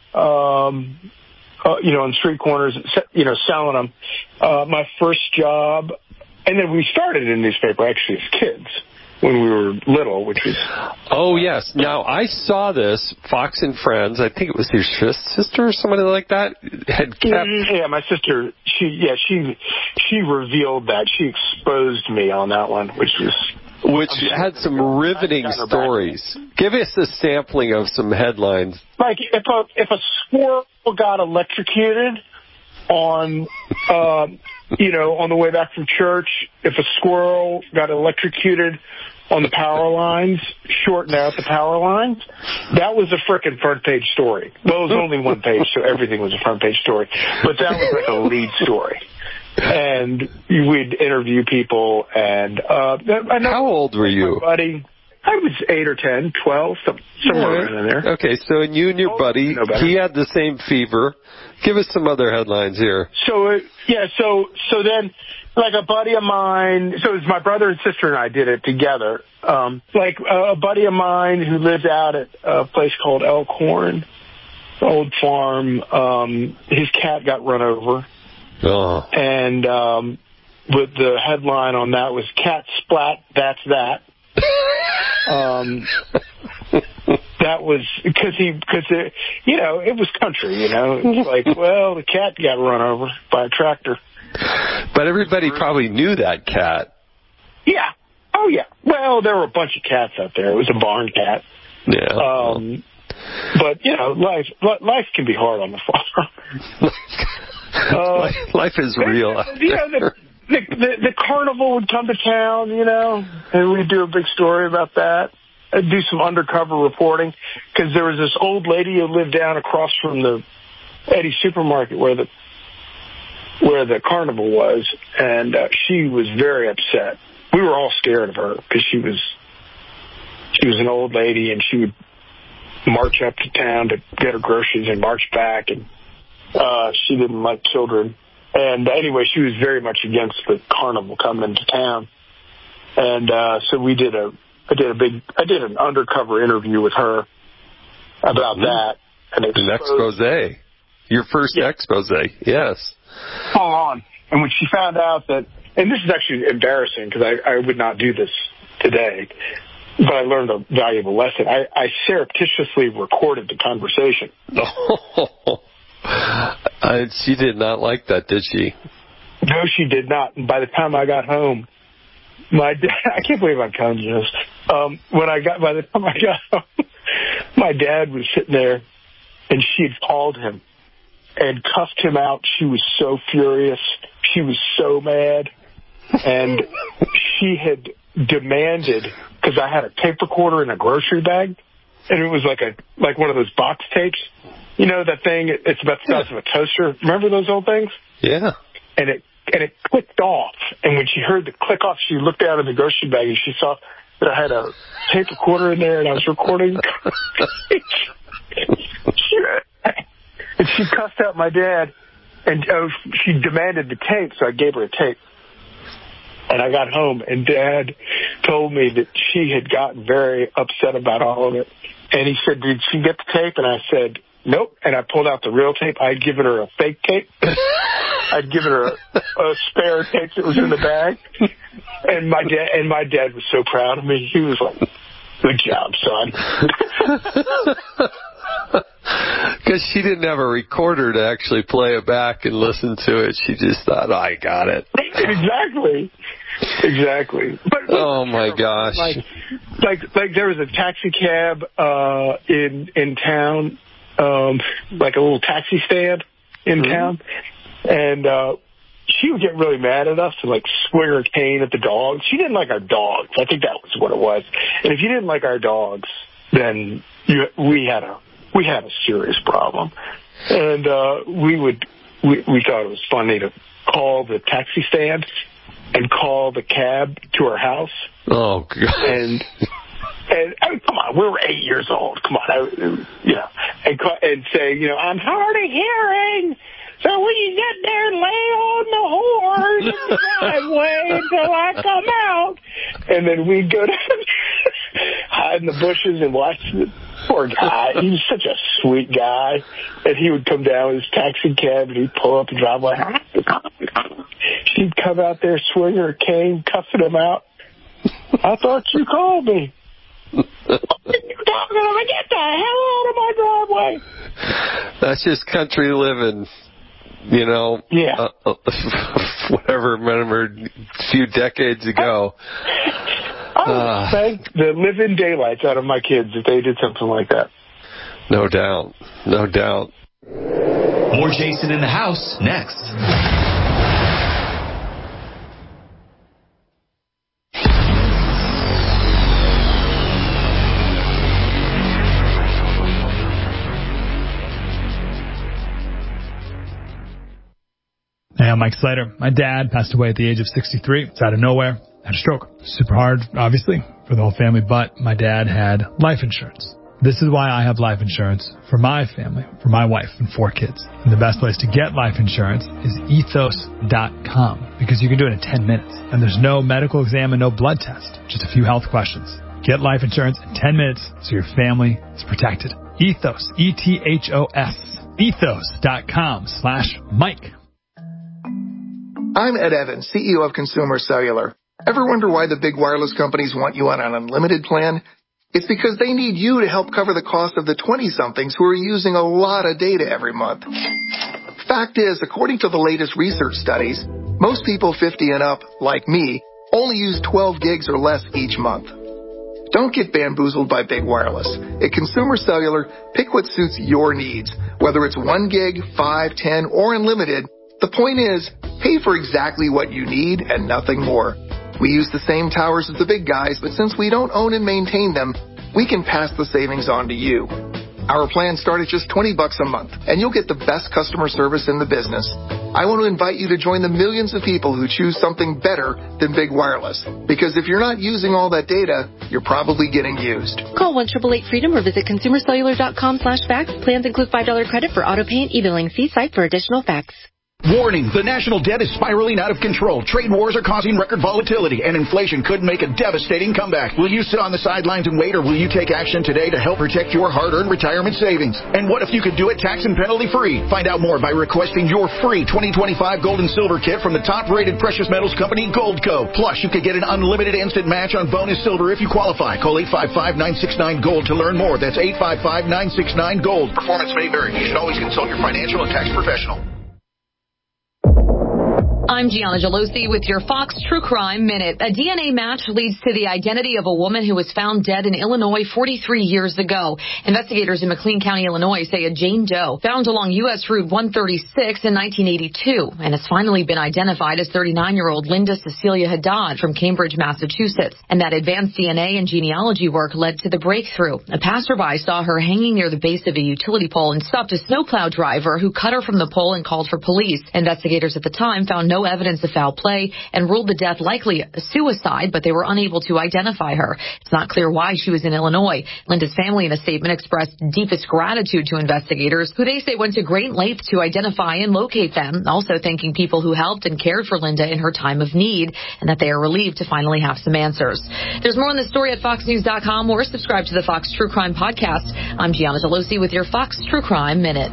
on street corners, selling them. My first job, and then we started in newspaper actually as kids. when we were little, which was... Oh, yes. Now, I saw this, Fox and Friends, I think it was your sister or somebody like that, had kept... Yeah, my sister, she revealed that. She exposed me on that one, which had some riveting stories. Give us a sampling of some headlines. Like, if a squirrel got electrocuted on... on the way back from church, if a squirrel got electrocuted on the power lines, shorting out the power lines, that was a frickin' front page story. Well, it was only one page, so everything was a front page story. But that was like a lead story. And we'd interview people, and how old were you? Buddy, I was 8 or 10, 12, somewhere in there. Okay, so you and your buddy, he had the same fever. Give us some other headlines here. So then, like a buddy of mine, so it was my brother and sister and I did it together. Like a buddy of mine who lived out at a place called Elkhorn, old farm, his cat got run over. Oh. And with the headline on that was "Cat Splat, That's That." That was because it was country, It's like, well, the cat got run over by a tractor. But everybody probably knew that cat. Yeah. Oh, yeah. Well, there were a bunch of cats out there. It was a barn cat. Yeah. But, life can be hard on the farm. Life is real. The carnival would come to town, and we'd do a big story about that. I'd do some undercover reporting because there was this old lady who lived down across from the Eddie supermarket where the carnival was, and she was very upset. We were all scared of her because she was an old lady, and she would march up to town to get her groceries and march back, and she didn't like children. And anyway, she was very much against the carnival coming into town. And so I did an undercover interview with her about that. An expose. Your first expose, yes. Hold on. And when she found out that, and this is actually embarrassing because I would not do this today, but I learned a valuable lesson. I surreptitiously recorded the conversation. She did not like that, did she? No, she did not. And by the time I got home, my dad, I can't believe I'm telling you this. By the time I got home, my dad was sitting there, and she had called him and cussed him out. She was so furious. She was so mad. And she had demanded, because I had a tape recorder in a grocery bag, and it was like one of those box tapes. That thing, it's about the size of a toaster. Remember those old things? Yeah. And it clicked off. And when she heard the click off, she looked out of the grocery bag and she saw that I had a tape recorder in there and I was recording. And she cussed out my dad, and she demanded the tape, so I gave her a tape. And I got home, and Dad told me that she had gotten very upset about all of it. And he said, "Did she get the tape?" And I said, "Nope." And I pulled out the real tape. I'd given her a fake tape. I'd given her a spare tape that was in the bag. And my dad was so proud of me. He was like, "Good job, son." Because she didn't have a recorder to actually play it back and listen to it. She just thought, I got it. Exactly. But oh, my gosh. Like there was a taxi cab in town, like a little taxi stand in town. And she would get really mad at us and swing her cane at the dogs. She didn't like our dogs. I think that was what it was. And if you didn't like our dogs, then we had a serious problem. And we thought it was funny to call the taxi stand and call the cab to our house. Oh, God. And I mean, come on, we were 8 years old. Come on, and say, I'm hard of hearing. So will you get there and lay on the horn in the driveway until I come out? And then we'd go down, hide in the bushes and watch the poor guy. He was such a sweet guy. And he would come down with his taxi cab and he'd pull up the driveway. She'd come out there, swing her cane, cussing him out. I thought you called me. What are you talking about? Get the hell out of my driveway. That's just country living, you know. Yeah. Whatever, remember a few decades ago. I would thank the living daylights out of my kids if they did something like that. No doubt. No doubt. More Jason in the House next. Hey, I'm Mike Slater. My dad passed away at the age of 63. It's out of nowhere. Had a stroke. Super hard, obviously, for the whole family, but my dad had life insurance. This is why I have life insurance for my family, for my wife and 4 kids. And the best place to get life insurance is ethos.com, because you can do it in 10 minutes. And there's no medical exam and no blood test, just a few health questions. Get life insurance in 10 minutes so your family is protected. Ethos, E-T-H-O-S, ethos.com/Mike. I'm Ed Evans, CEO of Consumer Cellular. Ever wonder why the big wireless companies want you on an unlimited plan? It's because they need you to help cover the cost of the 20-somethings who are using a lot of data every month. Fact is, according to the latest research studies, most people 50 and up, like me, only use 12 gigs or less each month. Don't get bamboozled by big wireless. At Consumer Cellular, pick what suits your needs. Whether it's 1 gig, 5, 10, or unlimited, the point is, pay for exactly what you need and nothing more. We use the same towers as the big guys, but since we don't own and maintain them, we can pass the savings on to you. Our plans start at just $20 a month, and you'll get the best customer service in the business. I want to invite you to join the millions of people who choose something better than big wireless. Because if you're not using all that data, you're probably getting used. Call 1-888-FREEDOM or visit consumercellular.com/facts. Plans include $5 credit for auto pay and e-billing. See site for additional facts. Warning, the national debt is spiraling out of control. Trade wars are causing record volatility, and inflation could make a devastating comeback. Will you sit on the sidelines and wait, or will you take action today to help protect your hard-earned retirement savings? And what if you could do it tax and penalty-free? Find out more by requesting your free 2025 gold and silver kit from the top-rated precious metals company, Goldco. Plus, you could get an unlimited instant match on bonus silver if you qualify. Call 855-969-GOLD to learn more. That's 855-969-GOLD. Performance may vary. You should always consult your financial and tax professional. I'm Gianna Gelosi with your Fox True Crime Minute. A DNA match leads to the identity of a woman who was found dead in Illinois 43 years ago. Investigators in McLean County, Illinois say a Jane Doe found along U.S. Route 136 in 1982 and has finally been identified as 39-year-old Linda Cecilia Haddad from Cambridge, Massachusetts. And that advanced DNA and genealogy work led to the breakthrough. A passerby saw her hanging near the base of a utility pole and stopped a snowplow driver who cut her from the pole and called for police. Investigators at the time found no evidence of foul play and ruled the death likely a suicide, but they were unable to identify her. It's not clear why she was in Illinois. Linda's family in a statement expressed deepest gratitude to investigators, who they say went to great lengths to identify and locate them, also thanking people who helped and cared for Linda in her time of need, and that they are relieved to finally have some answers. There's more on the story at foxnews.com or subscribe to the Fox True Crime Podcast. I'm Gianna Gelosi with your Fox True Crime Minute.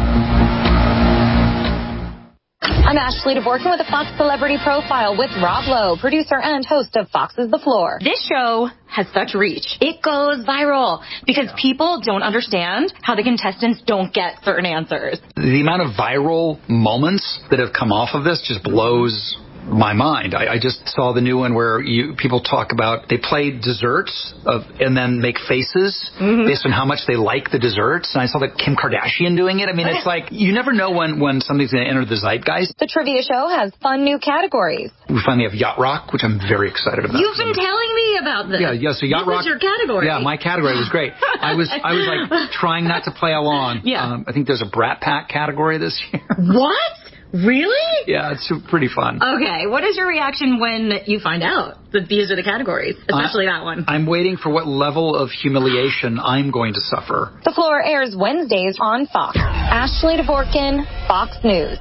I'm Ashley DeVorkin with a Fox Celebrity Profile with Rob Lowe, producer and host of Fox's The Floor. This show has such reach. It goes viral because people don't understand how the contestants don't get certain answers. The amount of viral moments that have come off of this just blows my mind. I just saw the new one where people talk about, they play desserts and then make faces based on how much they like the desserts. And I saw that Kim Kardashian doing it. I mean, it's like, you never know when something's going to enter the zeitgeist. The trivia show has fun new categories. We finally have Yacht Rock, which I'm very excited about. You've been telling me about this. Yeah, so Yacht Rock. This was your category. Yeah, my category was great. I was like trying not to play along. Yeah. I think there's a Brat Pack category this year. What? Really? Yeah, it's pretty fun. Okay, what is your reaction when you find out that these are the categories, especially that one? I'm waiting for what level of humiliation I'm going to suffer. The Floor airs Wednesdays on Fox. Ashley DeVorkin, Fox News.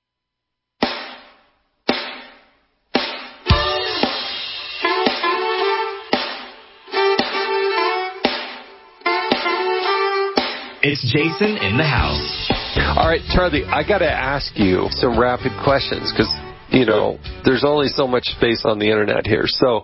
It's Jason in the House. All right, Charlie, I got to ask you some rapid questions because there's only so much space on the internet here. So,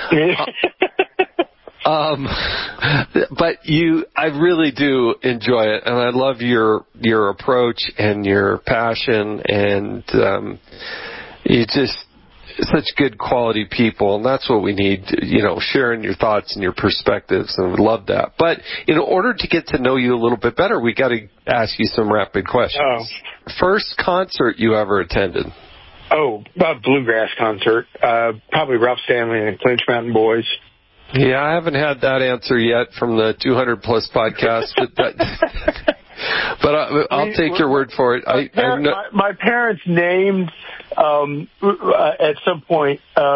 but I really do enjoy it, and I love your approach and your passion, and you just such good quality people, and that's what we need, sharing your thoughts and your perspectives, and we love that. But in order to get to know you a little bit better, we got to ask you some rapid questions. First concert you ever attended? Bluegrass concert. Probably Ralph Stanley and Clinch Mountain Boys. Yeah, I haven't had that answer yet from the 200 plus podcast, but I'll take your word for it. My parents named at some point.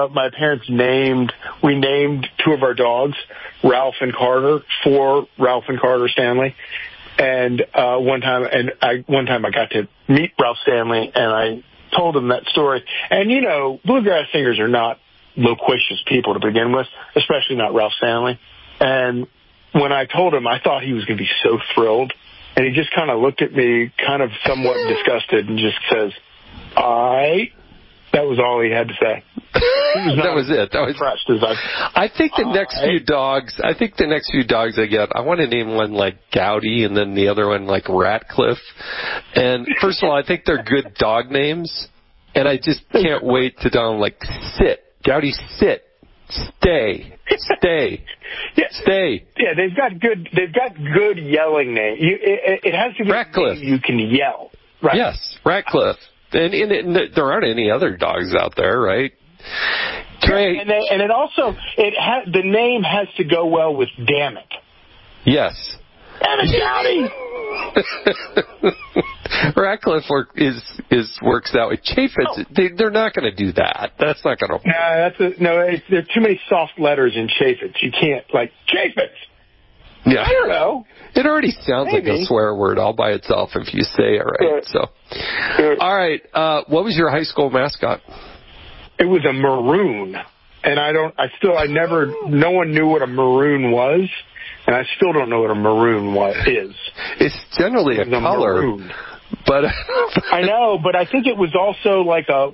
We named two of our dogs Ralph and Carter for Ralph and Carter Stanley. And one time I got to meet Ralph Stanley, and I told him that story. And bluegrass singers are not loquacious people to begin with, especially not Ralph Stanley. And when I told him, I thought he was going to be so thrilled. And he just kind of looked at me, kind of somewhat disgusted, and just says, "All right." That was all he had to say. That was it. That was impressed. I think the next few dogs I get, I want to name one like Gowdy, and then the other one like Ratcliffe. And first of all, I think they're good dog names, and I just can't wait to tell them like sit, Gowdy, sit. Stay. Yeah. Stay. Yeah, they've got good yelling names. It has to be Ratcliffe. You can yell. Right. Yes, Ratcliffe. And there aren't any other dogs out there, right? Trey. And it also the name has to go well with damn it. Yes. Damn it, Gowdy. Ratcliffe works that way. Chaffetz, they're not going to do that. That's not going to. There are too many soft letters in Chaffetz. You can't Chaffetz. Yeah. I don't know. It already sounds like a swear word all by itself if you say it right. So, all right. What was your high school mascot? It was a maroon, and no one knew what a maroon was, and I still don't know what a maroon is. It's generally a color, maroon. But I know, but I think it was also like a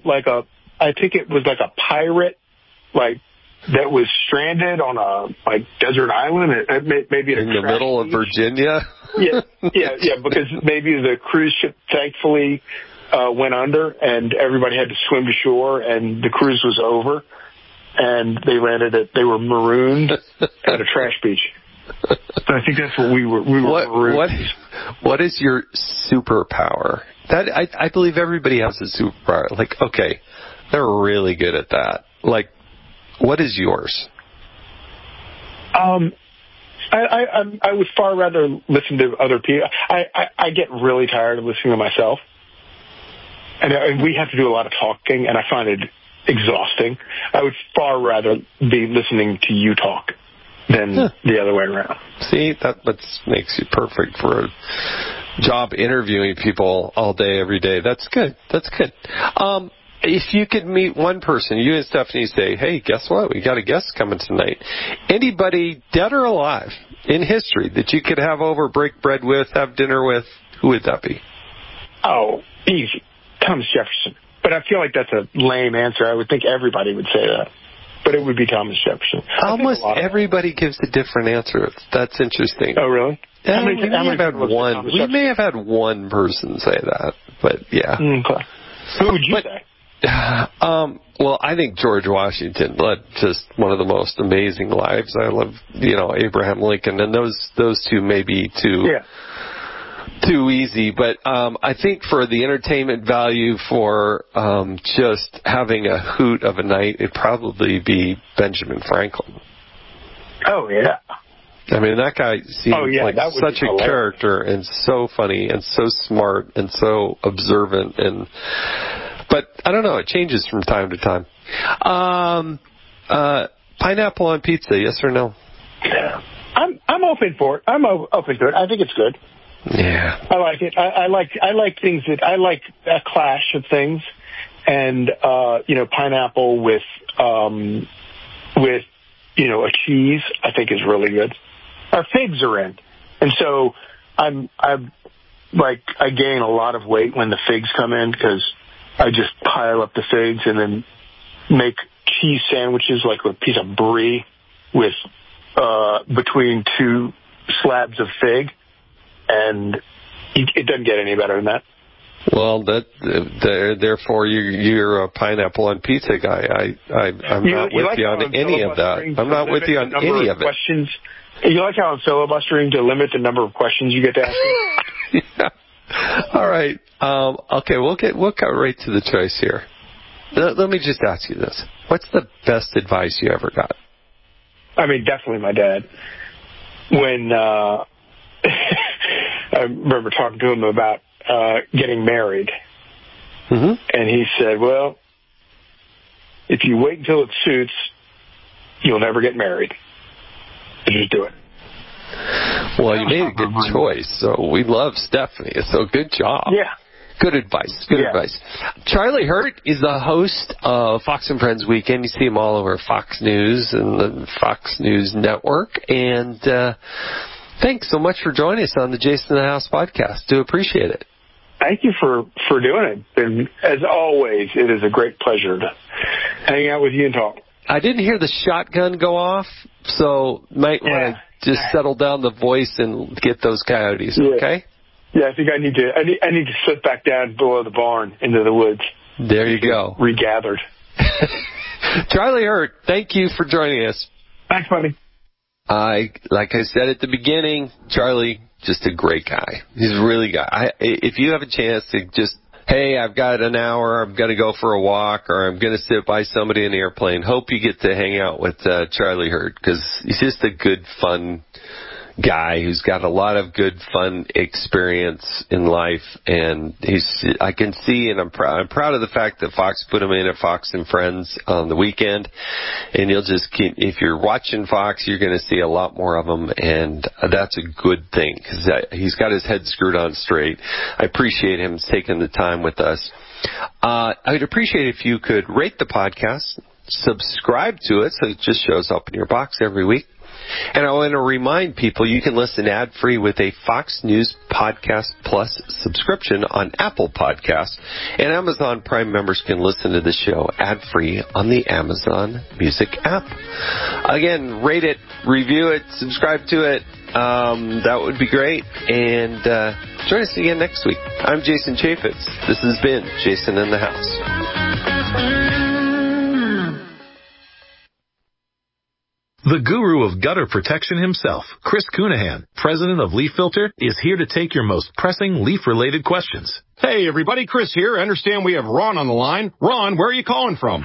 pirate, that was stranded on a desert island, maybe in the middle of Virginia. Yeah, because maybe the cruise ship thankfully went under, and everybody had to swim to shore, and the cruise was over, and they were marooned at a trash beach. So I think that's what we were marooned. What is your superpower? That I believe everybody has a superpower. Okay, they're really good at that. What is yours? I would far rather listen to other people. I get really tired of listening to myself. And we have to do a lot of talking, and I find it exhausting. I would far rather be listening to you talk than the other way around. See, that makes you perfect for a job interviewing people all day, every day. That's good. If you could meet one person, you and Stephanie say, hey, guess what? We got a guest coming tonight. Anybody, dead or alive, in history that you could have over, break bread with, have dinner with, who would that be? Oh, easy. Thomas Jefferson. But I feel like that's a lame answer. I would think everybody would say that. But it would be Thomas Jefferson. Almost everybody gives a different answer. That's interesting. Oh, really? We may have had one person say that, but yeah. Okay. Who would you say? Well, I think George Washington led just one of the most amazing lives. I love, Abraham Lincoln, and those two may be too easy, but I think for the entertainment value, for just having a hoot of a night, it'd probably be Benjamin Franklin. Oh, yeah. I mean, that guy seemed like such a character, and so funny, and so smart, and so observant, but I don't know, it changes from time to time. Pineapple on pizza, yes or no? Yeah. I'm open for it. I'm open to it. I think it's good. Yeah. I like it. I like things I like a clash of things, and pineapple with a cheese I think is really good. Our figs are in, and so I gain a lot of weight when the figs come in because I just pile up the figs and then make cheese sandwiches like a piece of brie with between two slabs of fig, and it doesn't get any better than that. Well, therefore you're a pineapple on pizza guy. I'm not with you on any of that. I'm not with you on any of it. You like how I'm filibustering to limit the number of questions you get to ask me? Yeah. All right. Okay, we'll cut right to the choice here. Let me just ask you this. What's the best advice you ever got? I mean, definitely my dad. When I remember talking to him about getting married. Mm-hmm. And he said, well, if you wait until it suits, you'll never get married. So just do it. Well, you made a good choice. So we love Stephanie. So good job. Yeah. Good advice. Good advice. Charlie Hurt is the host of Fox and Friends Weekend. You see him all over Fox News and the Fox News Network. And thanks so much for joining us on the Jason in the House podcast. Do appreciate it. Thank you for doing it. And as always, it is a great pleasure to hang out with you and talk. I didn't hear the shotgun go off, so might want to just settle down the voice and get those coyotes, okay? Yeah, I think I need to slip back down below the barn into the woods. There you go. Regathered. Charlie Hurt, thank you for joining us. Thanks, buddy. Like I said at the beginning, Charlie, just a great guy. He's a really guy. If you have a chance to just, hey, I've got an hour, I'm going to go for a walk, or I'm going to sit by somebody in the airplane, hope you get to hang out with Charlie Hurt, because he's just a good, fun guy who's got a lot of good, fun experience in life, and I can see, and I'm proud of the fact that Fox put him in at Fox and Friends on the weekend, and you'll just keep, if you're watching Fox, you're going to see a lot more of him, and that's a good thing, because he's got his head screwed on straight. I appreciate him taking the time with us. I'd appreciate if you could rate the podcast, subscribe to it so it just shows up in your box every week. And I want to remind people you can listen ad-free with a Fox News Podcast Plus subscription on Apple Podcasts, and Amazon Prime members can listen to the show ad-free on the Amazon Music app. Again, rate it, review it, subscribe to it. That would be great. And join us again next week. I'm Jason Chaffetz. This has been Jason in the House. The guru of gutter protection himself, Chris Cunahan, president of Leaf Filter, is here to take your most pressing leaf-related questions. Hey, everybody, Chris here. I understand we have Ron on the line. Ron, where are you calling from?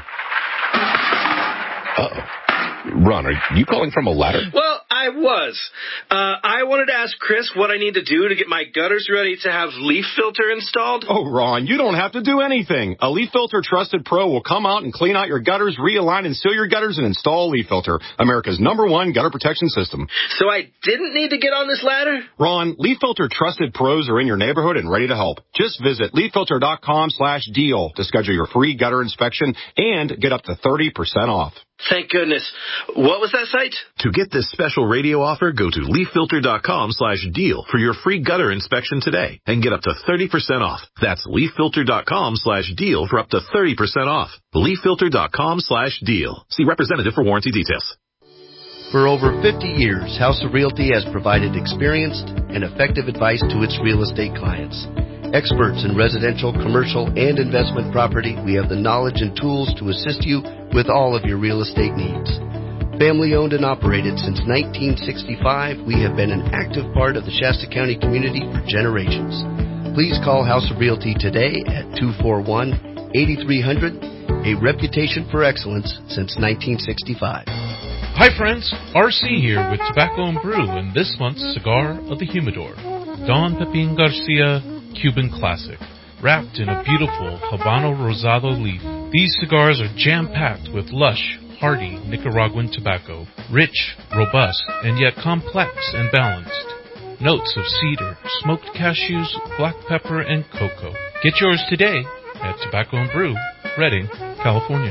Ron, are you calling from a ladder? Well, I was. I wanted to ask Chris what I need to do to get my gutters ready to have Leaf Filter installed. Oh, Ron, you don't have to do anything. A Leaf Filter Trusted Pro will come out and clean out your gutters, realign and seal your gutters, and install Leaf Filter, America's #1 gutter protection system. So I didn't need to get on this ladder? Ron, Leaf Filter Trusted Pros are in your neighborhood and ready to help. Just visit leaffilter.com/deal to schedule your free gutter inspection and get up to 30% off. Thank goodness. What was that site? To get this special radio offer, go to leaffilter.com/deal for your free gutter inspection today and get up to 30% off. That's leaffilter.com/deal for up to 30% off. leaffilter.com/deal. See representative for warranty details. For over 50 years, House of Realty has provided experienced and effective advice to its real estate clients. Experts in residential, commercial, and investment property, we have the knowledge and tools to assist you with all of your real estate needs. Family owned and operated since 1965, we have been an active part of the Shasta County community for generations. Please call House of Realty today at 241-8300, a reputation for excellence since 1965. Hi friends, RC here with Tobacco and Brew and this month's Cigar of the Humidor, Don Pepin Garcia Cuban Classic, wrapped in a beautiful Habano Rosado leaf. These cigars are jam-packed with lush, hearty Nicaraguan tobacco, rich, robust, and yet complex and balanced. Notes of cedar, smoked cashews, black pepper, and cocoa. Get yours today at Tobacco and Brew, Redding, California.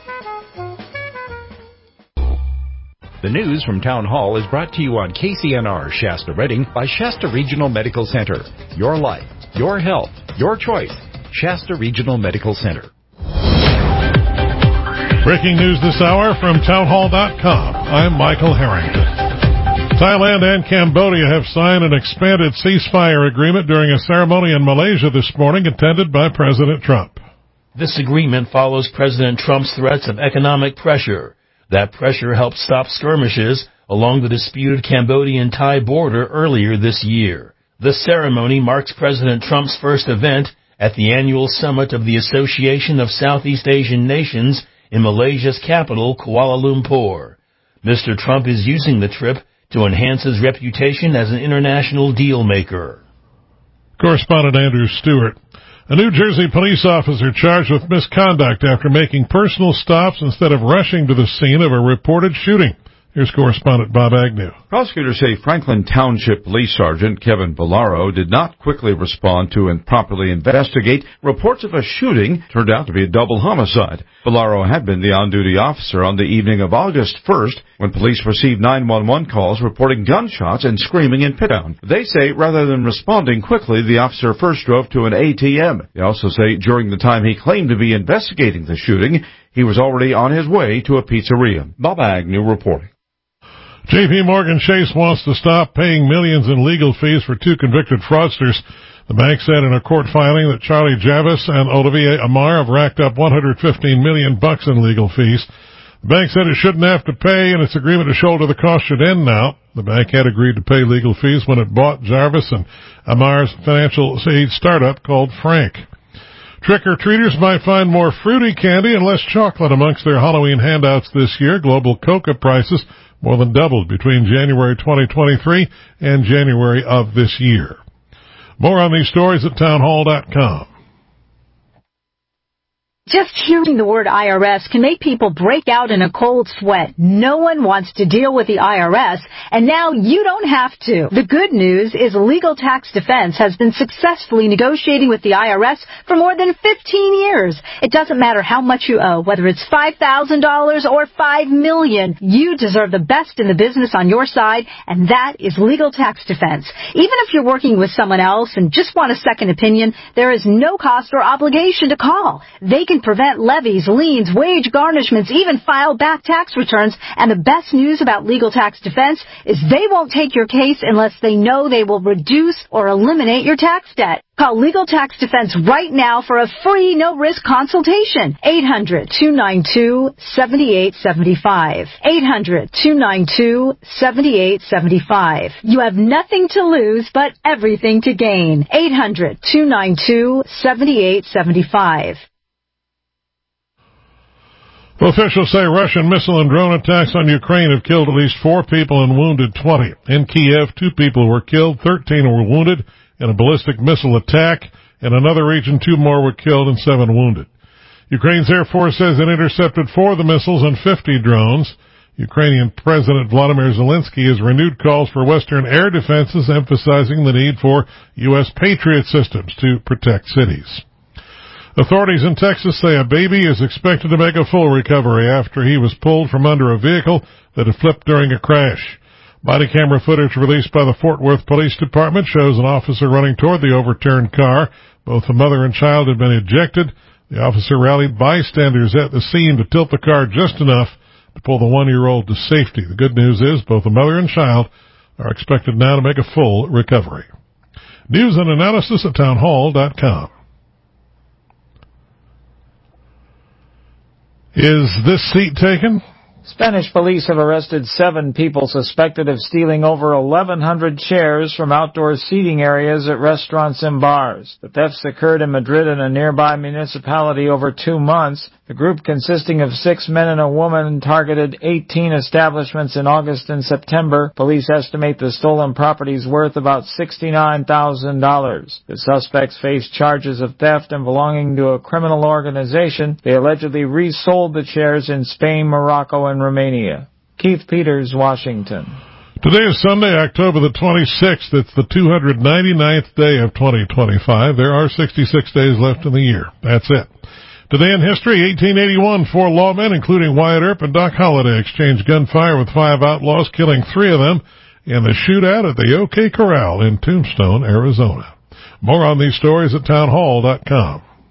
The news from Town Hall is brought to you on KCNR Shasta Redding by Shasta Regional Medical Center. Your life, your health, your choice. Shasta Regional Medical Center. Breaking news this hour from townhall.com. I'm Michael Harrington. Thailand and Cambodia have signed an expanded ceasefire agreement during a ceremony in Malaysia this morning attended by President Trump. This agreement follows President Trump's threats of economic pressure. That pressure helped stop skirmishes along the disputed Cambodian-Thai border earlier this year. The ceremony marks President Trump's first event at the annual summit of the Association of Southeast Asian Nations in Malaysia's capital, Kuala Lumpur. Mr. Trump is using the trip to enhance his reputation as an international deal maker. Correspondent Andrew Stewart. A New Jersey police officer charged with misconduct after making personal stops instead of rushing to the scene of a reported shooting. Here's correspondent Bob Agnew. Prosecutors say Franklin Township Police Sergeant Kevin Bellaro did not quickly respond to and properly investigate reports of a shooting turned out to be a double homicide. Bellaro had been the on-duty officer on the evening of August 1st when police received 911 calls reporting gunshots and screaming in Pittown. They say rather than responding quickly, the officer first drove to an ATM. They also say during the time he claimed to be investigating the shooting, he was already on his way to a pizzeria. Bob Agnew reporting. J.P. Morgan Chase wants to stop paying millions in legal fees for two convicted fraudsters. The bank said in a court filing that Charlie Javis and Olivier Amar have racked up $115 million in legal fees. The bank said it shouldn't have to pay, and its agreement to shoulder the cost should end now. The bank had agreed to pay legal fees when it bought Jarvis and Amar's financial aid startup called Frank. Trick-or-treaters might find more fruity candy and less chocolate amongst their Halloween handouts this year. Global cocoa prices more than doubled between January 2023 and January of this year. More on these stories at townhall.com. Just hearing the word IRS can make people break out in a cold sweat. No one wants to deal with the IRS, and now you don't have to. The good news is Legal Tax Defense has been successfully negotiating with the IRS for more than 15 years. It doesn't matter how much you owe, whether it's $5,000 or $5 million. You deserve the best in the business on your side, and that is Legal Tax Defense. Even if you're working with someone else and just want a second opinion, there is no cost or obligation to call. They can prevent levies, liens, wage garnishments, even file back tax returns. And the best news about Legal Tax Defense is they won't take your case unless they know they will reduce or eliminate your tax debt. Call Legal Tax Defense right now for a free, no-risk consultation. 800-292-7875. 800-292-7875. You have nothing to lose but everything to gain. 800-292-7875. Officials say Russian missile and drone attacks on Ukraine have killed at least 4 people and wounded 20. In Kiev, 2 people were killed, 13 were wounded in a ballistic missile attack. In another region, 2 more were killed and 7 wounded. Ukraine's Air Force says it intercepted 4 of the missiles and 50 drones. Ukrainian President Vladimir Zelensky has renewed calls for Western air defenses, emphasizing the need for U.S. Patriot systems to protect cities. Authorities in Texas say a baby is expected to make a full recovery after he was pulled from under a vehicle that had flipped during a crash. Body camera footage released by the Fort Worth Police Department shows an officer running toward the overturned car. Both the mother and child had been ejected. The officer rallied bystanders at the scene to tilt the car just enough to pull the 1-year-old to safety. The good news is both the mother and child are expected now to make a full recovery. News and analysis at townhall.com. Is this seat taken? Spanish police have arrested 7 people suspected of stealing over 1,100 chairs from outdoor seating areas at restaurants and bars. The thefts occurred in Madrid and a nearby municipality over 2 months. The group, consisting of 6 men and a woman, targeted 18 establishments in August and September. Police estimate the stolen property's worth about $69,000. The suspects face charges of theft and belonging to a criminal organization. They allegedly resold the chairs in Spain, Morocco, and Romania. Keith Peters, Washington. Today is Sunday, October the 26th. It's the 299th day of 2025. There are 66 days left in the year. That's it. Today in history, 1881, 4 lawmen, including Wyatt Earp and Doc Holliday, exchanged gunfire with 5 outlaws, killing 3 of them in the shootout at the OK Corral in Tombstone, Arizona. More on these stories at townhall.com.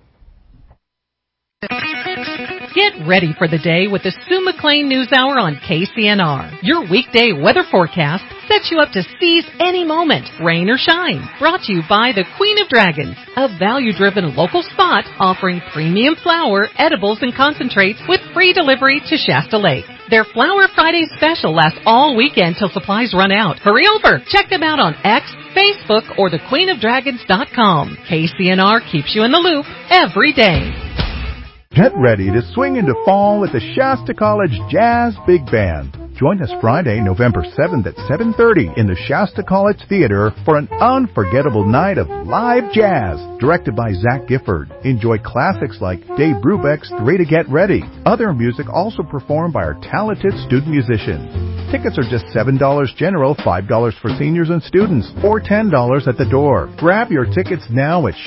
Get ready for the day with the Sue McLean News Hour on KCNR. Your weekday weather forecast sets you up to seize any moment, rain or shine. Brought to you by the Queen of Dragons, a value-driven local spot offering premium flour, edibles, and concentrates with free delivery to Shasta Lake. Their Flower Friday special lasts all weekend till supplies run out. Hurry over. Check them out on X, Facebook, or thequeenofdragons.com. KCNR keeps you in the loop every day. Get ready to swing into fall with the Shasta College Jazz Big Band. Join us Friday, November 7th at 7:30 in the Shasta College Theater for an unforgettable night of live jazz directed by Zach Gifford. Enjoy classics like Dave Brubeck's Three to Get Ready. Other music also performed by our talented student musicians. Tickets are just $7 general, $5 for seniors and students, or $10 at the door. Grab your tickets now at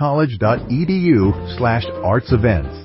shastacollege.edu/artsevents.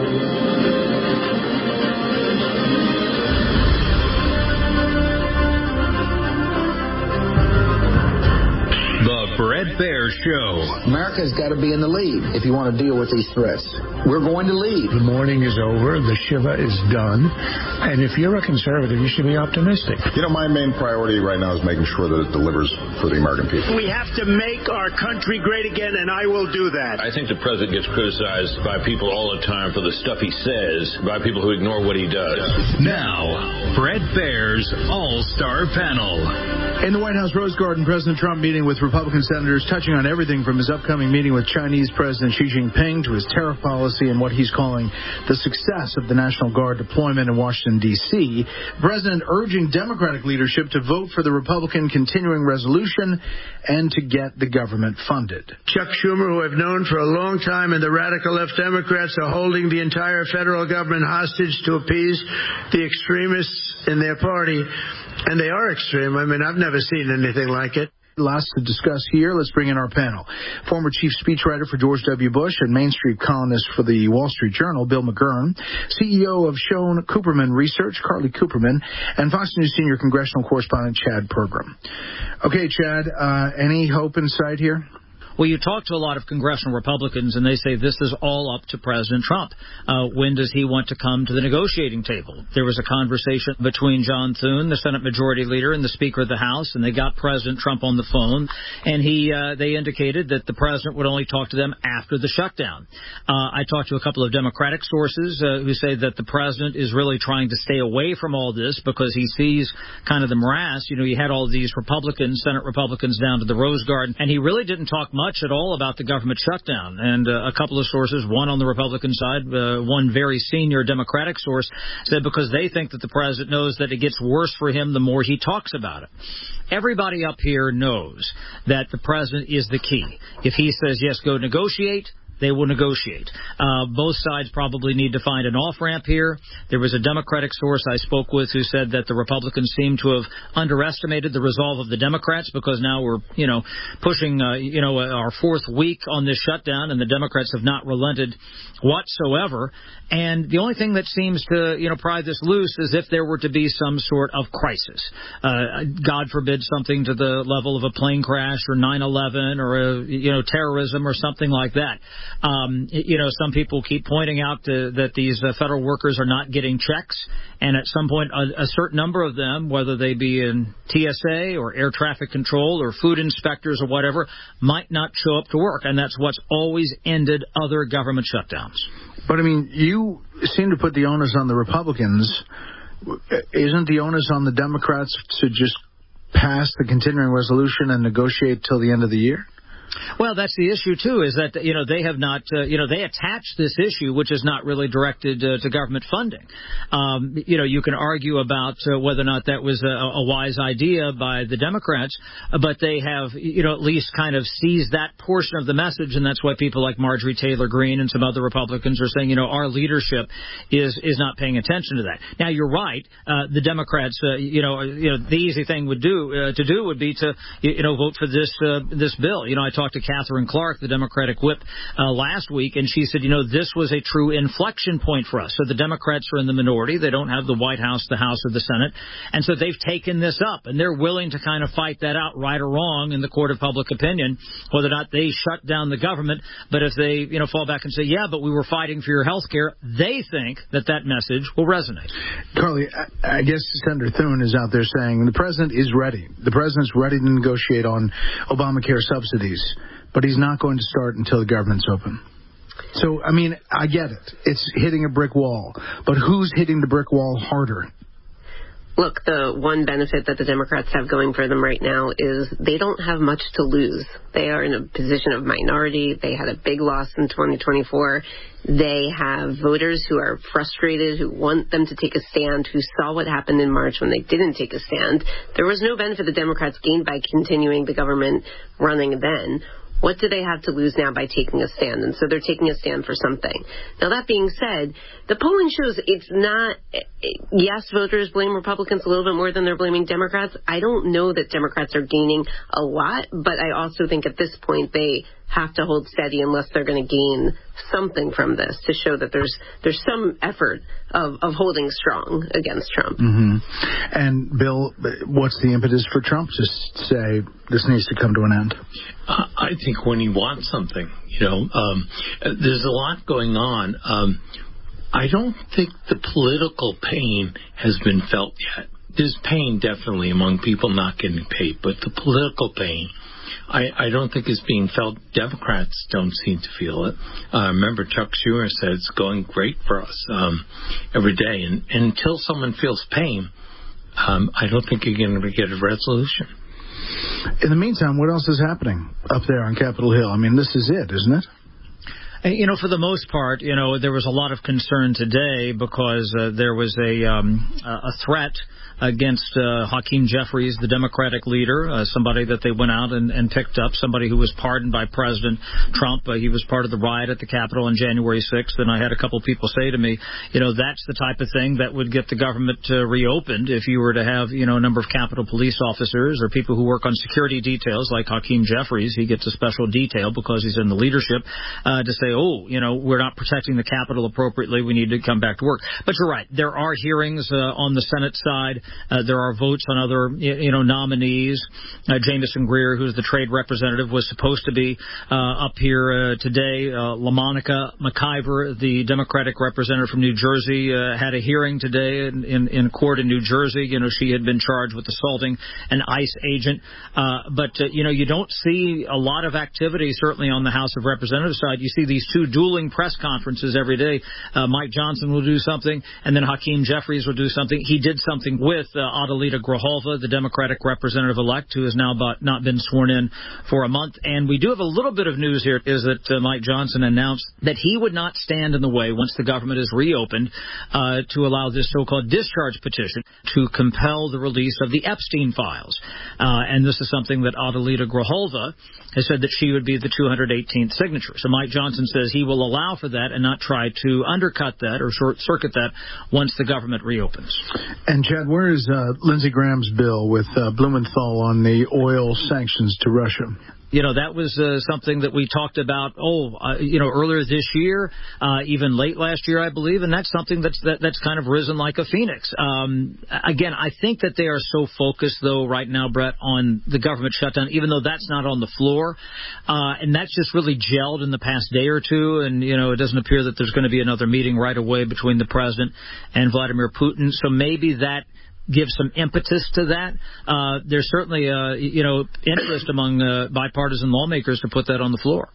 Fred Bear Show. America's got to be in the lead if you want to deal with these threats. We're going to lead. The morning is over. The Shiva is done. And if you're a conservative, you should be optimistic. You know, my main priority right now is making sure that it delivers for the American people. We have to make our country great again, and I will do that. I think the president gets criticized by people all the time for the stuff he says, by people who ignore what he does. Now, Fred Bear's All-Star Panel. In the White House Rose Garden, President Trump meeting with Republican senators, touching on everything from his upcoming meeting with Chinese President Xi Jinping to his tariff policy and what he's calling the success of the National Guard deployment in Washington, D.C. The president urging Democratic leadership to vote for the Republican continuing resolution and to get the government funded. Chuck Schumer, who I've known for a long time, and the radical left Democrats are holding the entire federal government hostage to appease the extremists in their party. And they are extreme. I mean, I've never seen anything like it. Lots to discuss here. Let's bring in our panel. Former chief speechwriter for George W. Bush and Main Street columnist for the Wall Street Journal, Bill McGurn, CEO of Schoen Cooperman Research, Carly Cooperman, and Fox News senior congressional correspondent Chad Pergram. Okay, Chad, any hope in sight here? Well, you talk to a lot of congressional Republicans, and they say this is all up to President Trump. When does he want to come to the negotiating table? There was a conversation between John Thune, the Senate Majority Leader, and the Speaker of the House, and they got President Trump on the phone, and they indicated that the president would only talk to them after the shutdown. I talked to a couple of Democratic sources who say that the president is really trying to stay away from all this because he sees kind of the morass. You know, you had all these Republicans, Senate Republicans, down to the Rose Garden, and he really didn't talk much at all about the government shutdown. And a couple of sources, one on the Republican side, one very senior Democratic source, said because they think that the president knows that it gets worse for him the more he talks about it. Everybody up here knows that the president is the key. If he says, yes, go negotiate, they will negotiate. Both sides probably need to find an off-ramp here. There was a Democratic source I spoke with who said that the Republicans seem to have underestimated the resolve of the Democrats because now we're, pushing, our fourth week on this shutdown, and the Democrats have not relented whatsoever. And the only thing that seems to, pry this loose is if there were to be some sort of crisis. God forbid something to the level of a plane crash or 9/11 or, terrorism or something like that. Some people keep pointing out that these federal workers are not getting checks, and at some point a certain number of them, whether they be in TSA or air traffic control or food inspectors or whatever, might not show up to work, and that's what's always ended other government shutdowns. But, you seem to put the onus on the Republicans. Isn't the onus on the Democrats to just pass the continuing resolution and negotiate till the end of the year? Well, that's the issue, too, is that, they have not, they attached this issue, which is not really directed to government funding. You can argue about whether or not that was a wise idea by the Democrats, but they have, at least kind of seized that portion of the message, and that's why people like Marjorie Taylor Greene and some other Republicans are saying, our leadership is not paying attention to that. Now, you're right. The Democrats, the easy thing to do would be to, vote for this bill. I talked to Catherine Clark, the Democratic whip, last week, and she said, this was a true inflection point for us. So the Democrats are in the minority. They don't have the White House, the House, or the Senate. And so they've taken this up, and they're willing to kind of fight that out, right or wrong, in the court of public opinion, whether or not they shut down the government. But if they, fall back and say, yeah, but we were fighting for your health care, they think that message will resonate. Carly, I guess Senator Thune is out there saying the president is ready. The president's ready to negotiate on Obamacare subsidies, but he's not going to start until the government's open. So, I get it. It's hitting a brick wall. But who's hitting the brick wall harder? Look, the one benefit that the Democrats have going for them right now is they don't have much to lose. They are in a position of minority. They had a big loss in 2024. They have voters who are frustrated, who want them to take a stand, who saw what happened in March when they didn't take a stand. There was no benefit the Democrats gained by continuing the government running then. What do they have to lose now by taking a stand? And so they're taking a stand for something. Now, that being said, the polling shows it's not, yes, voters blame Republicans a little bit more than they're blaming Democrats. I don't know that Democrats are gaining a lot, but I also think at this point they have to hold steady unless they're going to gain something from this to show that there's some effort of holding strong against Trump. Mm-hmm. And, Bill, what's the impetus for Trump to say this needs to come to an end? I think when he wants something, there's a lot going on. I don't think the political pain has been felt yet. There's pain definitely among people not getting paid, but the political pain, I don't think is being felt. Democrats don't seem to feel it. Remember, Chuck Schumer said it's going great for us every day. And until someone feels pain, I don't think you're going to get a resolution. In the meantime, what else is happening up there on Capitol Hill? This is it, isn't it? For the most part, there was a lot of concern today because there was a threat against Hakeem Jeffries, the Democratic leader, somebody that they went out and picked up, somebody who was pardoned by President Trump. He was part of the riot at the Capitol on January 6th, and I had a couple people say to me, that's the type of thing that would get the government reopened if you were to have, a number of Capitol police officers or people who work on security details like Hakeem Jeffries. He gets a special detail because he's in the leadership to say, we're not protecting the Capitol appropriately. We need to come back to work. But you're right. There are hearings on the Senate side. There are votes on other, nominees. Jamison Greer, who's the trade representative, was supposed to be up here today. LaMonica McIver, the Democratic representative from New Jersey, had a hearing today in court in New Jersey. She had been charged with assaulting an ICE agent. But you don't see a lot of activity, certainly on the House of Representatives side. You see these two dueling press conferences every day. Mike Johnson will do something, and then Hakeem Jeffries will do something. He did something with Adelita Grijalva, the Democratic representative-elect, who has now not been sworn in for a month. And we do have a little bit of news here, is that Mike Johnson announced that he would not stand in the way once the government is reopened to allow this so-called discharge petition to compel the release of the Epstein files. And this is something that Adelita Grijalva has said that she would be the 218th signature. So Mike Johnson says he will allow for that and not try to undercut that or short-circuit that once the government reopens. And, Chad, where is Lindsey Graham's bill with Blumenthal on the oil sanctions to Russia? That was something that we talked about, earlier this year, even late last year, I believe, and that's something that's kind of risen like a phoenix. Again, I think that they are so focused, though, right now, Brett, on the government shutdown, even though that's not on the floor, and that's just really gelled in the past day or two, and, it doesn't appear that there's going to be another meeting right away between the president and Vladimir Putin, so maybe that give some impetus to that. There's certainly, interest among bipartisan lawmakers to put that on the floor.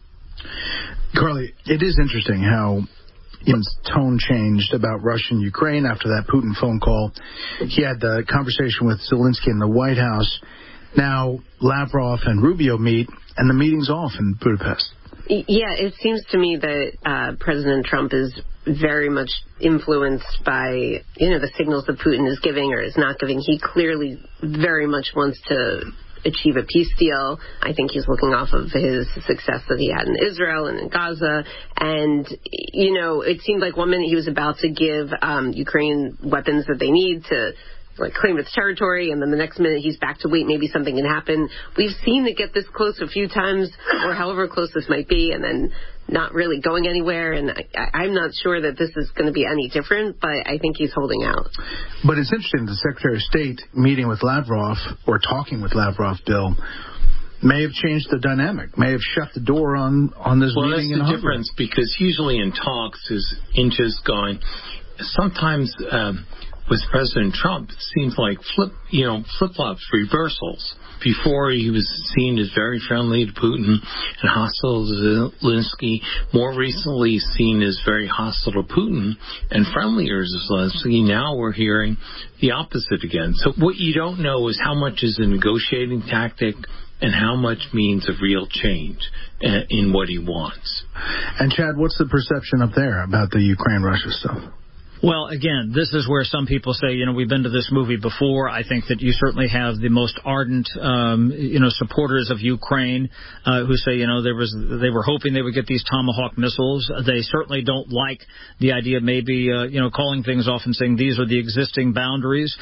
Carly, it is interesting how his tone changed about Russia and Ukraine after that Putin phone call. He had the conversation with Zelensky in the White House. Now Lavrov and Rubio meet, and the meeting's off in Budapest. Yeah, it seems to me that President Trump is very much influenced by, the signals that Putin is giving or is not giving. He clearly very much wants to achieve a peace deal. I think he's looking off of his success that he had in Israel and in Gaza. And, it seemed like one minute he was about to give Ukraine weapons that they need to claim its territory, and then the next minute he's back to wait, maybe something can happen. We've seen it get this close a few times, or however close this might be, and then not really going anywhere, and I'm not sure that this is going to be any different, but I think he's holding out. But it's interesting, the Secretary of State meeting with Lavrov, or talking with Lavrov, Bill, may have changed the dynamic, may have shut the door on this meeting in Hungary. Well, that's the difference, because usually in talks is inches going. Sometimes with President Trump, it seems like flip-flops, reversals. Before, he was seen as very friendly to Putin and hostile to Zelensky. More recently, seen as very hostile to Putin and friendlier to Zelensky. Now we're hearing the opposite again. So what you don't know is how much is a negotiating tactic and how much means a real change in what he wants. And, Chad, what's the perception up there about the Ukraine-Russia stuff? Well, again, this is where some people say, we've been to this movie before. I think that you certainly have the most ardent, supporters of Ukraine who say, they were hoping they would get these Tomahawk missiles. They certainly don't like the idea of maybe, calling things off and saying these are the existing boundaries.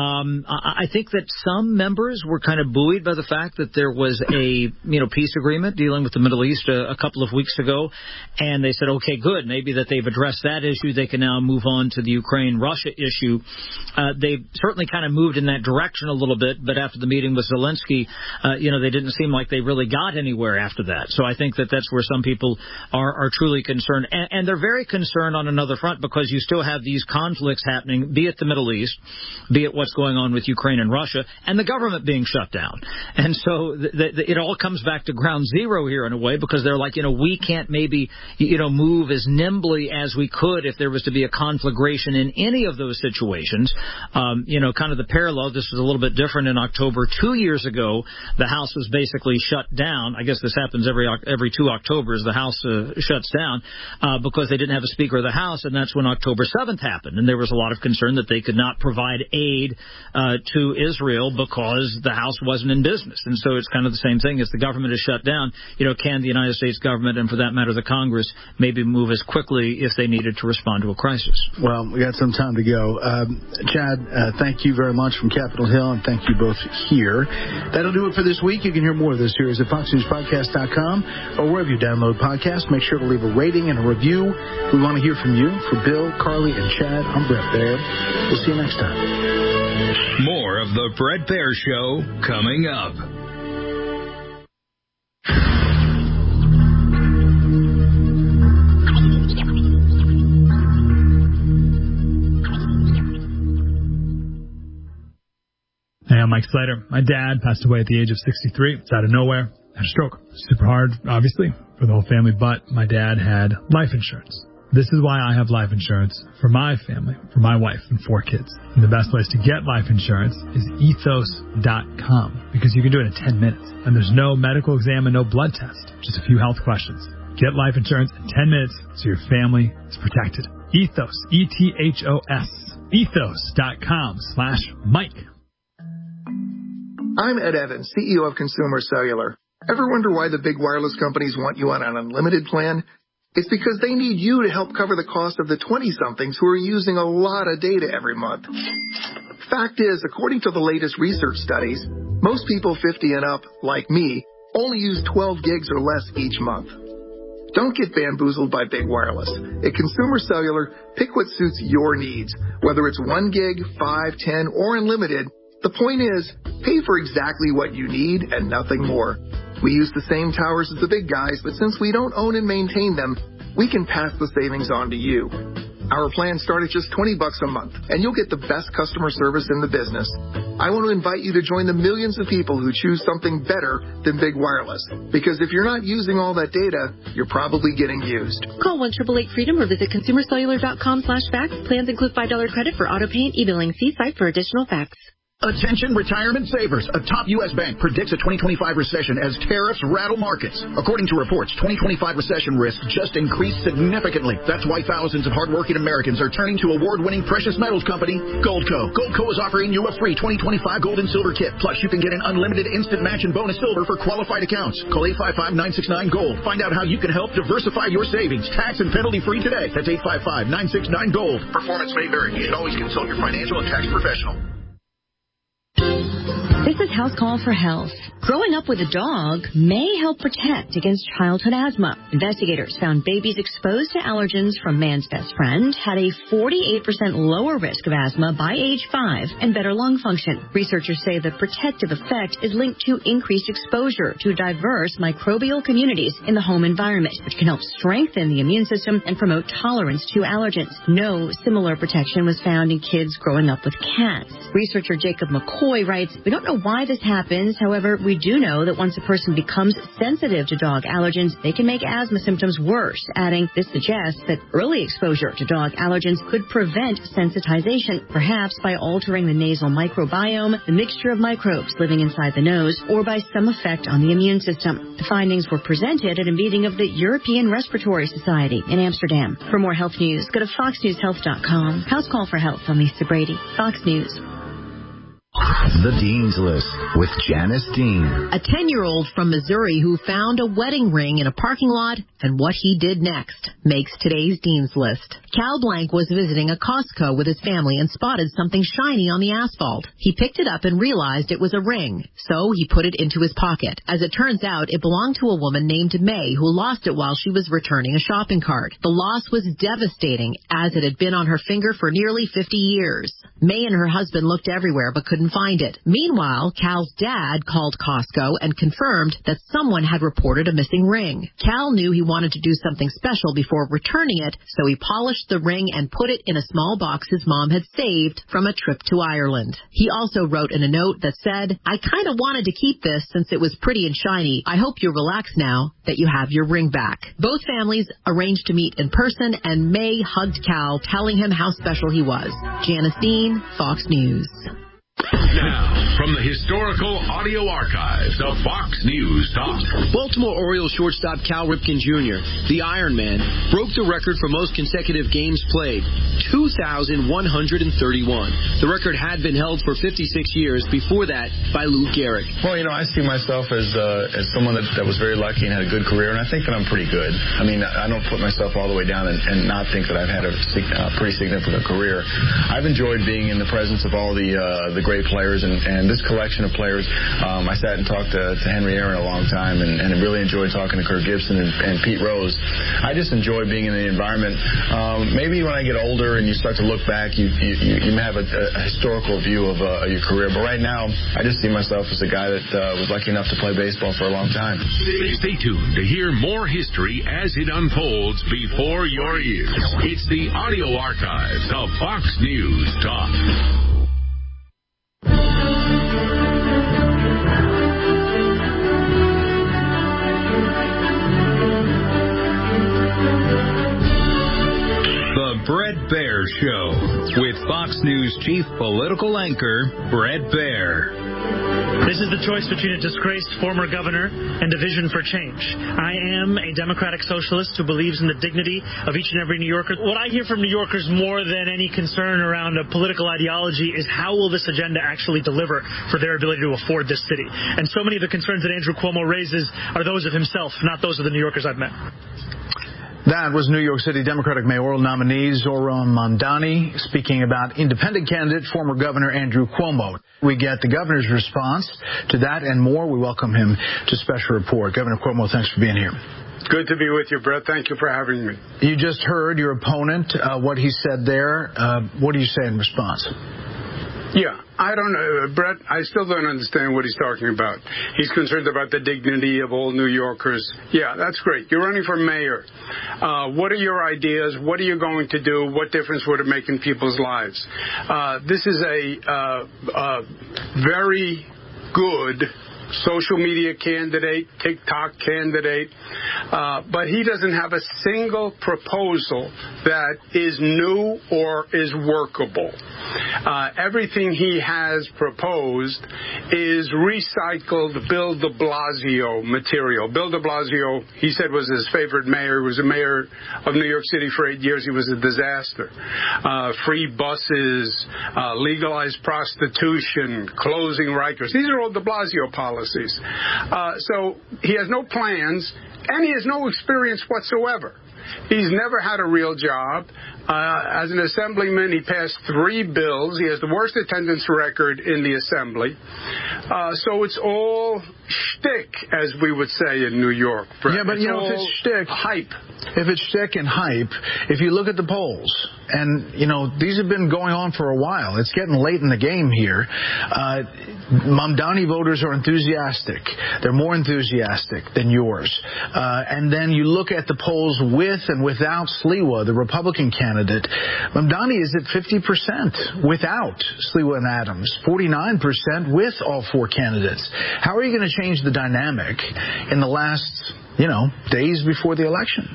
I think that some members were kind of buoyed by the fact that there was a, peace agreement dealing with the Middle East a couple of weeks ago. And they said, okay, good. Maybe that they've addressed that issue. They can now move on to the Ukraine-Russia issue. They certainly kind of moved in that direction a little bit, but after the meeting with Zelensky, they didn't seem like they really got anywhere after that. So I think that that's where some people are truly concerned. And they're very concerned on another front, because you still have these conflicts happening, be it the Middle East, be it what's going on with Ukraine and Russia, and the government being shut down. And so it all comes back to ground zero here in a way, because they're like, we can't maybe, move as nimbly as we could if there was to be a conflagration in any of those situations. Kind of the parallel, this was a little bit different in October 2 years ago. The House was basically shut down. I guess this happens every 2 Octobers. The House shuts down because they didn't have a Speaker of the House, and that's when October 7th happened. And there was a lot of concern that they could not provide aid to Israel because the House wasn't in business. And so it's kind of the same thing. As the government is shut down, can the United States government, and for that matter the Congress, maybe move as quickly if they needed to respond to a crisis? Well, we got some time to go. Chad, thank you very much from Capitol Hill, and thank you both here. That'll do it for this week. You can hear more of this series at FoxNewsPodcast.com or wherever you download podcasts. Make sure to leave a rating and a review. We want to hear from you. For Bill, Carly, and Chad, I'm Brett Baird. We'll see you next time. More of the Brett Baird Show coming up. Hey, I'm Mike Slater. My dad passed away at the age of 63. It's out of nowhere. Had a stroke. Super hard, obviously, for the whole family, but my dad had life insurance. This is why I have life insurance for my family, for my wife and 4 kids. And the best place to get life insurance is ethos.com, because you can do it in 10 minutes. And there's no medical exam and no blood test, just a few health questions. Get life insurance in 10 minutes so your family is protected. Ethos, E-T-H-O-S, ethos.com/Mike. I'm Ed Evans, CEO of Consumer Cellular. Ever wonder why the big wireless companies want you on an unlimited plan? It's because they need you to help cover the cost of the 20-somethings who are using a lot of data every month. Fact is, according to the latest research studies, most people 50 and up, like me, only use 12 gigs or less each month. Don't get bamboozled by big wireless. At Consumer Cellular, pick what suits your needs. Whether it's 1 gig, 5, 10, or unlimited, the point is, pay for exactly what you need and nothing more. We use the same towers as the big guys, but since we don't own and maintain them, we can pass the savings on to you. Our plans start at just $20 a month, and you'll get the best customer service in the business. I want to invite you to join the millions of people who choose something better than big wireless. Because if you're not using all that data, you're probably getting used. Call 1-888-FREEDOM or visit consumercellular.com/facts. Plans include $5 credit for auto pay and e-billing. See site for additional facts. Attention retirement savers. A top U.S. bank predicts a 2025 recession as tariffs rattle markets. According to reports, 2025 recession risk just increased significantly. That's why thousands of hardworking Americans are turning to award-winning precious metals company, Goldco. Goldco is offering you a free 2025 gold and silver kit. Plus, you can get an unlimited instant match and bonus silver for qualified accounts. Call 855-969-GOLD. Find out how you can help diversify your savings. Tax and penalty-free today. That's 855-969-GOLD. Performance may vary. You should always consult your financial and tax professional. This is House Call for Health. Growing up with a dog may help protect against childhood asthma. Investigators found babies exposed to allergens from man's best friend had a 48% lower risk of asthma by age 5 and better lung function. Researchers say the protective effect is linked to increased exposure to diverse microbial communities in the home environment, which can help strengthen the immune system and promote tolerance to allergens. No similar protection was found in kids growing up with cats. Researcher Jacob McCoy writes, "We don't know why this happens. However, we do know that once a person becomes sensitive to dog allergens, they can make asthma symptoms worse," adding, "This suggests that early exposure to dog allergens could prevent sensitization, perhaps by altering the nasal microbiome, the mixture of microbes living inside the nose, or by some effect on the immune system." The findings were presented at a meeting of the European Respiratory Society in Amsterdam. For more health news, go to foxnewshealth.com. House Call for Health. I'm Lisa Brady, Fox News. The Dean's List with Janice Dean. A 10-year-old from Missouri who found a wedding ring in a parking lot and what he did next makes today's Dean's List. Cal Blank was visiting a Costco with his family and spotted something shiny on the asphalt. He picked it up and realized it was a ring, so he put it into his pocket. As it turns out, it belonged to a woman named May who lost it while she was returning a shopping cart. The loss was devastating, as it had been on her finger for nearly 50 years. May and her husband looked everywhere but couldn't find it. Meanwhile, Cal's dad called Costco and confirmed that someone had reported a missing ring. Cal knew he wanted to do something special before returning it, so he polished the ring and put it in a small box his mom had saved from a trip to Ireland. He also wrote in a note that said, "I kind of wanted to keep this since it was pretty and shiny. I hope you're relaxed now that you have your ring back." Both families arranged to meet in person, and May hugged Cal, telling him how special he was. Janice Dean, Fox News. Now, from the historical audio archives of Fox News Talk. Baltimore Orioles shortstop Cal Ripken Jr., the Iron Man, broke the record for most consecutive games played, 2,131. The record had been held for 56 years before that by Lou Gehrig. Well, I see myself as someone that was very lucky and had a good career, and I think that I'm pretty good. I mean, I don't put myself all the way down and not think that I've had a pretty significant career. I've enjoyed being in the presence of all the great players and this collection of players. I sat and talked to Henry Aaron a long time and really enjoyed talking to Kirk Gibson and Pete Rose. I just enjoy being in the environment. Maybe when I get older and you start to look back, you may have a historical view of your career. But right now, I just see myself as a guy that was lucky enough to play baseball for a long time. Stay tuned to hear more history as it unfolds before your ears. It's the audio archives of Fox News Talk. The Bret Baier Show with Fox News chief political anchor Bret Baier. This is the choice between a disgraced former governor and a vision for change. I am a democratic socialist who believes in the dignity of each and every New Yorker. What I hear from New Yorkers more than any concern around a political ideology is how will this agenda actually deliver for their ability to afford this city. And so many of the concerns that Andrew Cuomo raises are those of himself, not those of the New Yorkers I've met. That was New York City Democratic mayoral nominee Zohran Mamdani speaking about independent candidate, former Governor Andrew Cuomo. We get the governor's response to that and more. We welcome him to Special Report. Governor Cuomo, thanks for being here. Good to be with you, Brett. Thank you for having me. You just heard your opponent, what he said there. What do you say in response? Yeah, I don't know, Brett, I still don't understand what he's talking about. He's concerned about the dignity of all New Yorkers. Yeah, that's great. You're running for mayor. What are your ideas? What are you going to do? What difference would it make in people's lives? This is a very good social media candidate, TikTok candidate, but he doesn't have a single proposal that is new or is workable. Everything he has proposed is recycled Bill de Blasio material. Bill de Blasio, he said, was his favorite mayor. He was a mayor of New York City for 8 years. He was a disaster. Free buses, legalized prostitution, closing Rikers. These are all de Blasio policies. So he has no plans, and he has no experience whatsoever. He's never had a real job. As an assemblyman, he passed 3 bills. He has the worst attendance record in the assembly. So it's all shtick, as we would say in New York. Brett. Yeah, but it's if it's shtick, hype. If it's shtick and hype, if you look at the polls, and these have been going on for a while. It's getting late in the game here. Mamdani voters are enthusiastic. They're more enthusiastic than yours. And then you look at the polls with and without Sliwa, the Republican candidate. Mamdani is at 50% without Sliwa and Adams, 49% with all 4 candidates. How are you going to change the dynamic in the last, days before the election?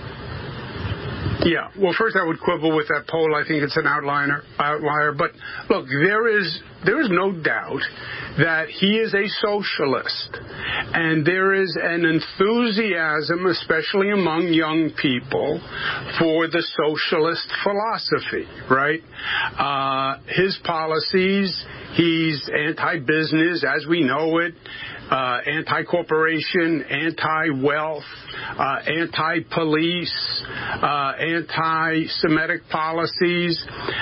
Yeah, well, first I would quibble with that poll. I think it's an outlier. But look, there is no doubt that he is a socialist, and there is an enthusiasm, especially among young people, for the socialist philosophy, right? His policies, he's anti-business as we know it, anti-corporation, anti-wealth, anti-police, anti-Semitic policies,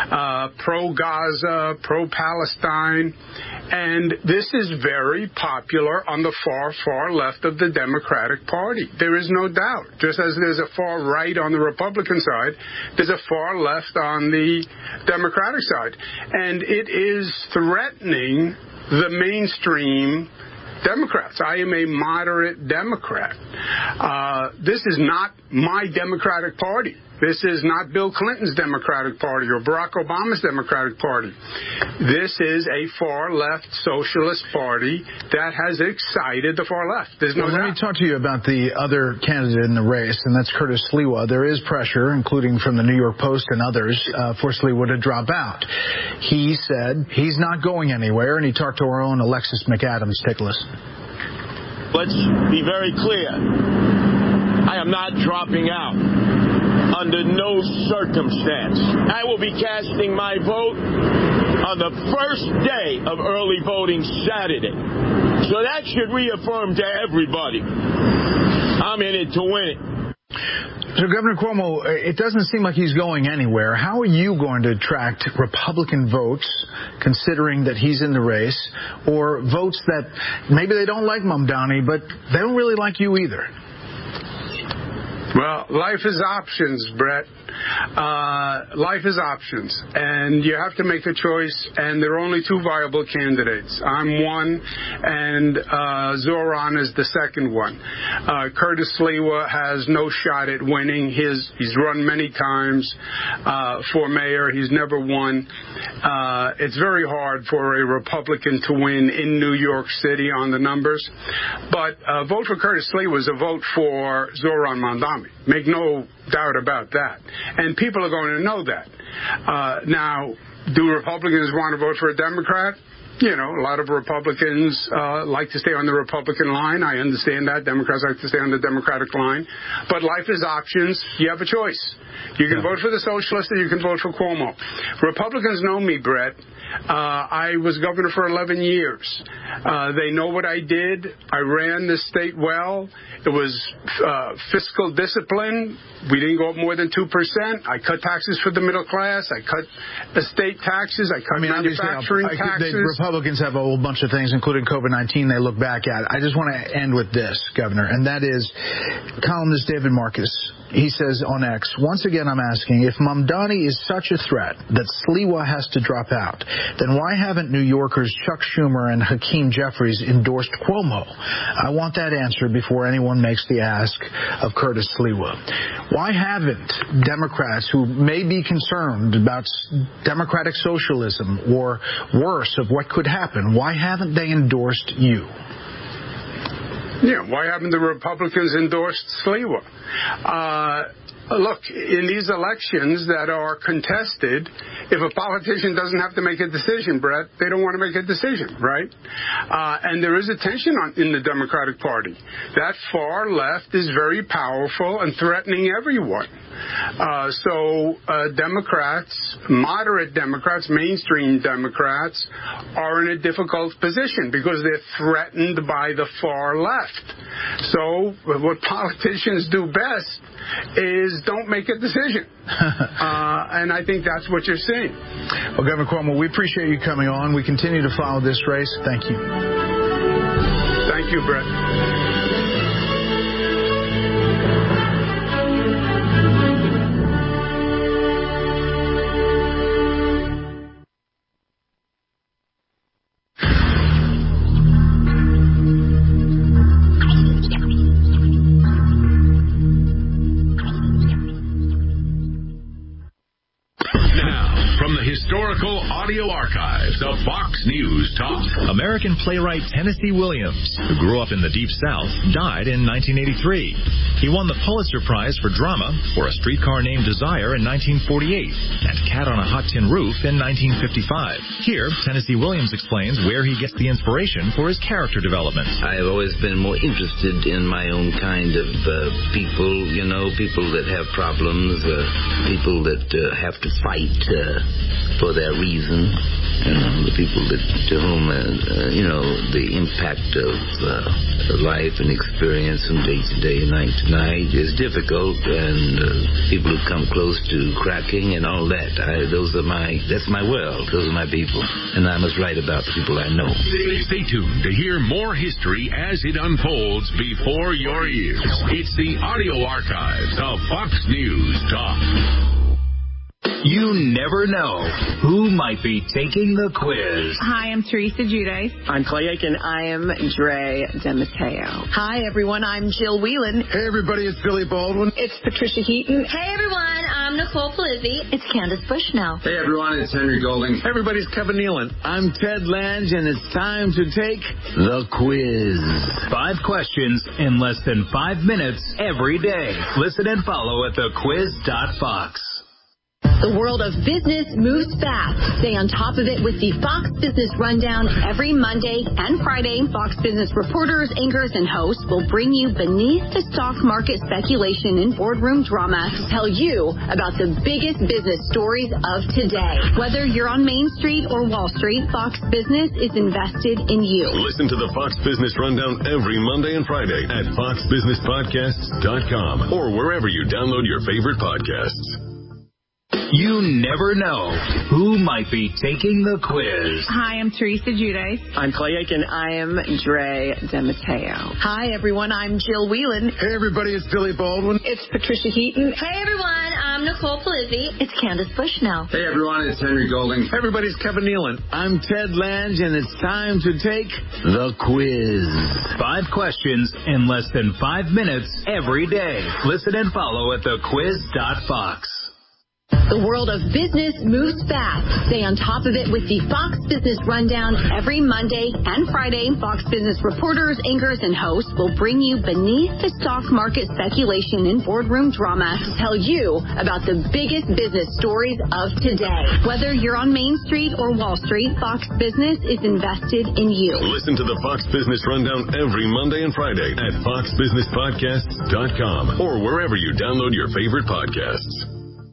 pro-Gaza, pro-Palestine. And this is very popular on the far, far left of the Democratic Party. There is no doubt. Just as there's a far right on the Republican side, there's a far left on the Democratic side. And it is threatening the mainstream Democrats. I am a moderate Democrat. This is not my Democratic Party. This is not Bill Clinton's Democratic Party or Barack Obama's Democratic Party. This is a far-left socialist party that has excited the far left. There's no doubt. Let me talk to you about the other candidate in the race, and that's Curtis Sliwa. There is pressure, including from the New York Post and others, for Sliwa to drop out. He said he's not going anywhere, and he talked to our own Alexis McAdams. Take a listen. Let's be very clear. I am not dropping out. Under no circumstance. I will be casting my vote on the first day of early voting Saturday. So that should reaffirm to everybody, I'm in it to win it. So, Governor Cuomo, it doesn't seem like he's going anywhere. How are you going to attract Republican votes, considering that he's in the race, or votes that maybe they don't like Mamdani, but they don't really like you either? Well, life is options, Brett. Life is options, and you have to make a choice, and there are only 2 viable candidates. I'm one, and Zoran is the second one. Curtis Sliwa has no shot at winning. He's run many times for mayor. He's never won. It's very hard for a Republican to win in New York City on the numbers, but a vote for Curtis Sliwa is a vote for Zoran Mamdani. Make no doubt about that. And people are going to know that. Now, do Republicans want to vote for a Democrat? A lot of Republicans like to stay on the Republican line. I understand that. Democrats like to stay on the Democratic line. But life is options. You have a choice. You can vote for the socialist or you can vote for Cuomo. Republicans know me, Brett. I was governor for 11 years. They know what I did. I ran the state well. It was fiscal discipline. We didn't go up more than 2%. I cut taxes for the middle class. I cut estate taxes. I cut manufacturing taxes. Republicans have a whole bunch of things, including COVID-19, they look back at. I just want to end with this, Governor, and that is columnist David Marcus. He says on X, once again I'm asking, if Mamdani is such a threat that Sliwa has to drop out, then why haven't New Yorkers Chuck Schumer and Hakeem Jeffries endorsed Cuomo? I want that answer before anyone makes the ask of Curtis Sliwa. Why haven't Democrats who may be concerned about democratic socialism or worse of what could happen, why haven't they endorsed you? Yeah, why haven't the Republicans endorsed Sliwa? Look, in these elections that are contested, if a politician doesn't have to make a decision, Brett, they don't want to make a decision, right? And there is a tension in the Democratic Party. That far left is very powerful and threatening everyone. So Democrats, moderate Democrats, mainstream Democrats, are in a difficult position because they're threatened by the far left. So what politicians do best is is don't make a decision. And I think that's what you're seeing. Well, Governor Cuomo, we appreciate you coming on. We continue to follow this race. Thank you. Thank you, Brett. Historical audio archives of Fox News Talk. American playwright Tennessee Williams, who grew up in the Deep South, died in 1983. He won the Pulitzer Prize for drama for A Streetcar Named Desire in 1948 and Cat on a Hot Tin Roof in 1955. Here, Tennessee Williams explains where he gets the inspiration for his character development. I've always been more interested in my own kind of people, people that have problems, people that have to fight for their reason, the people that to whom, the impact of life and experience from day to day, night to night is difficult, and people who come close to cracking and all that. That's my world. Those are my people, and I must write about the people I know. Stay tuned to hear more history as it unfolds before your ears. It's the audio archives of Fox News Talk. You never know who might be taking the quiz. Hi, I'm Teresa Giudice. I'm Clay Aiken. I am Dre DeMatteo. Hi, everyone. I'm Jill Whelan. Hey, everybody. It's Billy Baldwin. It's Patricia Heaton. Hey, everyone. I'm Nicole Polizzi. It's Candace Bushnell. Hey, everyone. It's Henry Golding. Hey, everybody. It's Kevin Nealon. I'm Ted Lange, and it's time to take the quiz. 5 questions in less than 5 minutes every day. Listen and follow at thequiz.fox. The world of business moves fast. Stay on top of it with the Fox Business Rundown every Monday and Friday. Fox Business reporters, anchors, and hosts will bring you beneath the stock market speculation and boardroom drama to tell you about the biggest business stories of today. Whether you're on Main Street or Wall Street, Fox Business is invested in you. Listen to the Fox Business Rundown every Monday and Friday at foxbusinesspodcasts.com or wherever you download your favorite podcasts. You never know who might be taking the quiz. Hi, I'm Teresa Giudice. I'm Clay Aiken. I am Dre DeMatteo. Hi, everyone. I'm Jill Whelan. Hey, everybody. It's Billy Baldwin. It's Patricia Heaton. Hey, everyone. I'm Nicole Polizzi. It's Candace Bushnell. Hey, everyone. It's Henry Golding. Hey, everybody. It's Kevin Nealon. I'm Ted Lange, and it's time to take the quiz. 5 questions in less than 5 minutes every day. Listen and follow at thequiz.fox. The world of business moves fast. Stay on top of it with the Fox Business Rundown every Monday and Friday. Fox Business reporters, anchors, and hosts will bring you beneath the stock market speculation and boardroom drama to tell you about the biggest business stories of today. Whether you're on Main Street or Wall Street, Fox Business is invested in you. Listen to the Fox Business Rundown every Monday and Friday at foxbusinesspodcasts.com or wherever you download your favorite podcasts.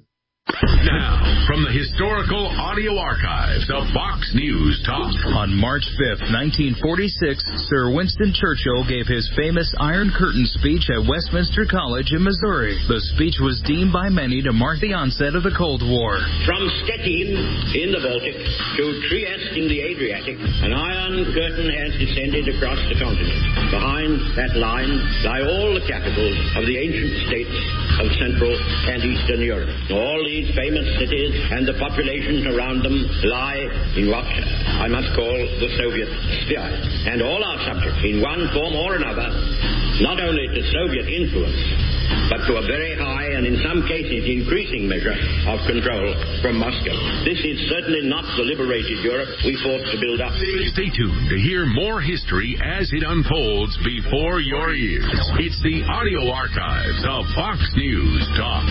Now, from the historical audio archives of Fox News Talk. On March 5th, 1946, Sir Winston Churchill gave his famous Iron Curtain speech at Westminster College in Missouri. The speech was deemed by many to mark the onset of the Cold War. From Stettin in the Baltic to Trieste in the Adriatic, an Iron Curtain has descended across the continent. Behind that line lie all the capitals of the ancient states of Central and Eastern Europe. All these famous cities and the populations around them lie in what I must call the Soviet sphere. And all are subject, in one form or another, not only to Soviet influence, but to a very high and in some cases increasing measure of control from Moscow. This is certainly not the liberated Europe we fought to build up. Stay tuned to hear more history as it unfolds before your ears. It's the audio archives of Fox News Talk.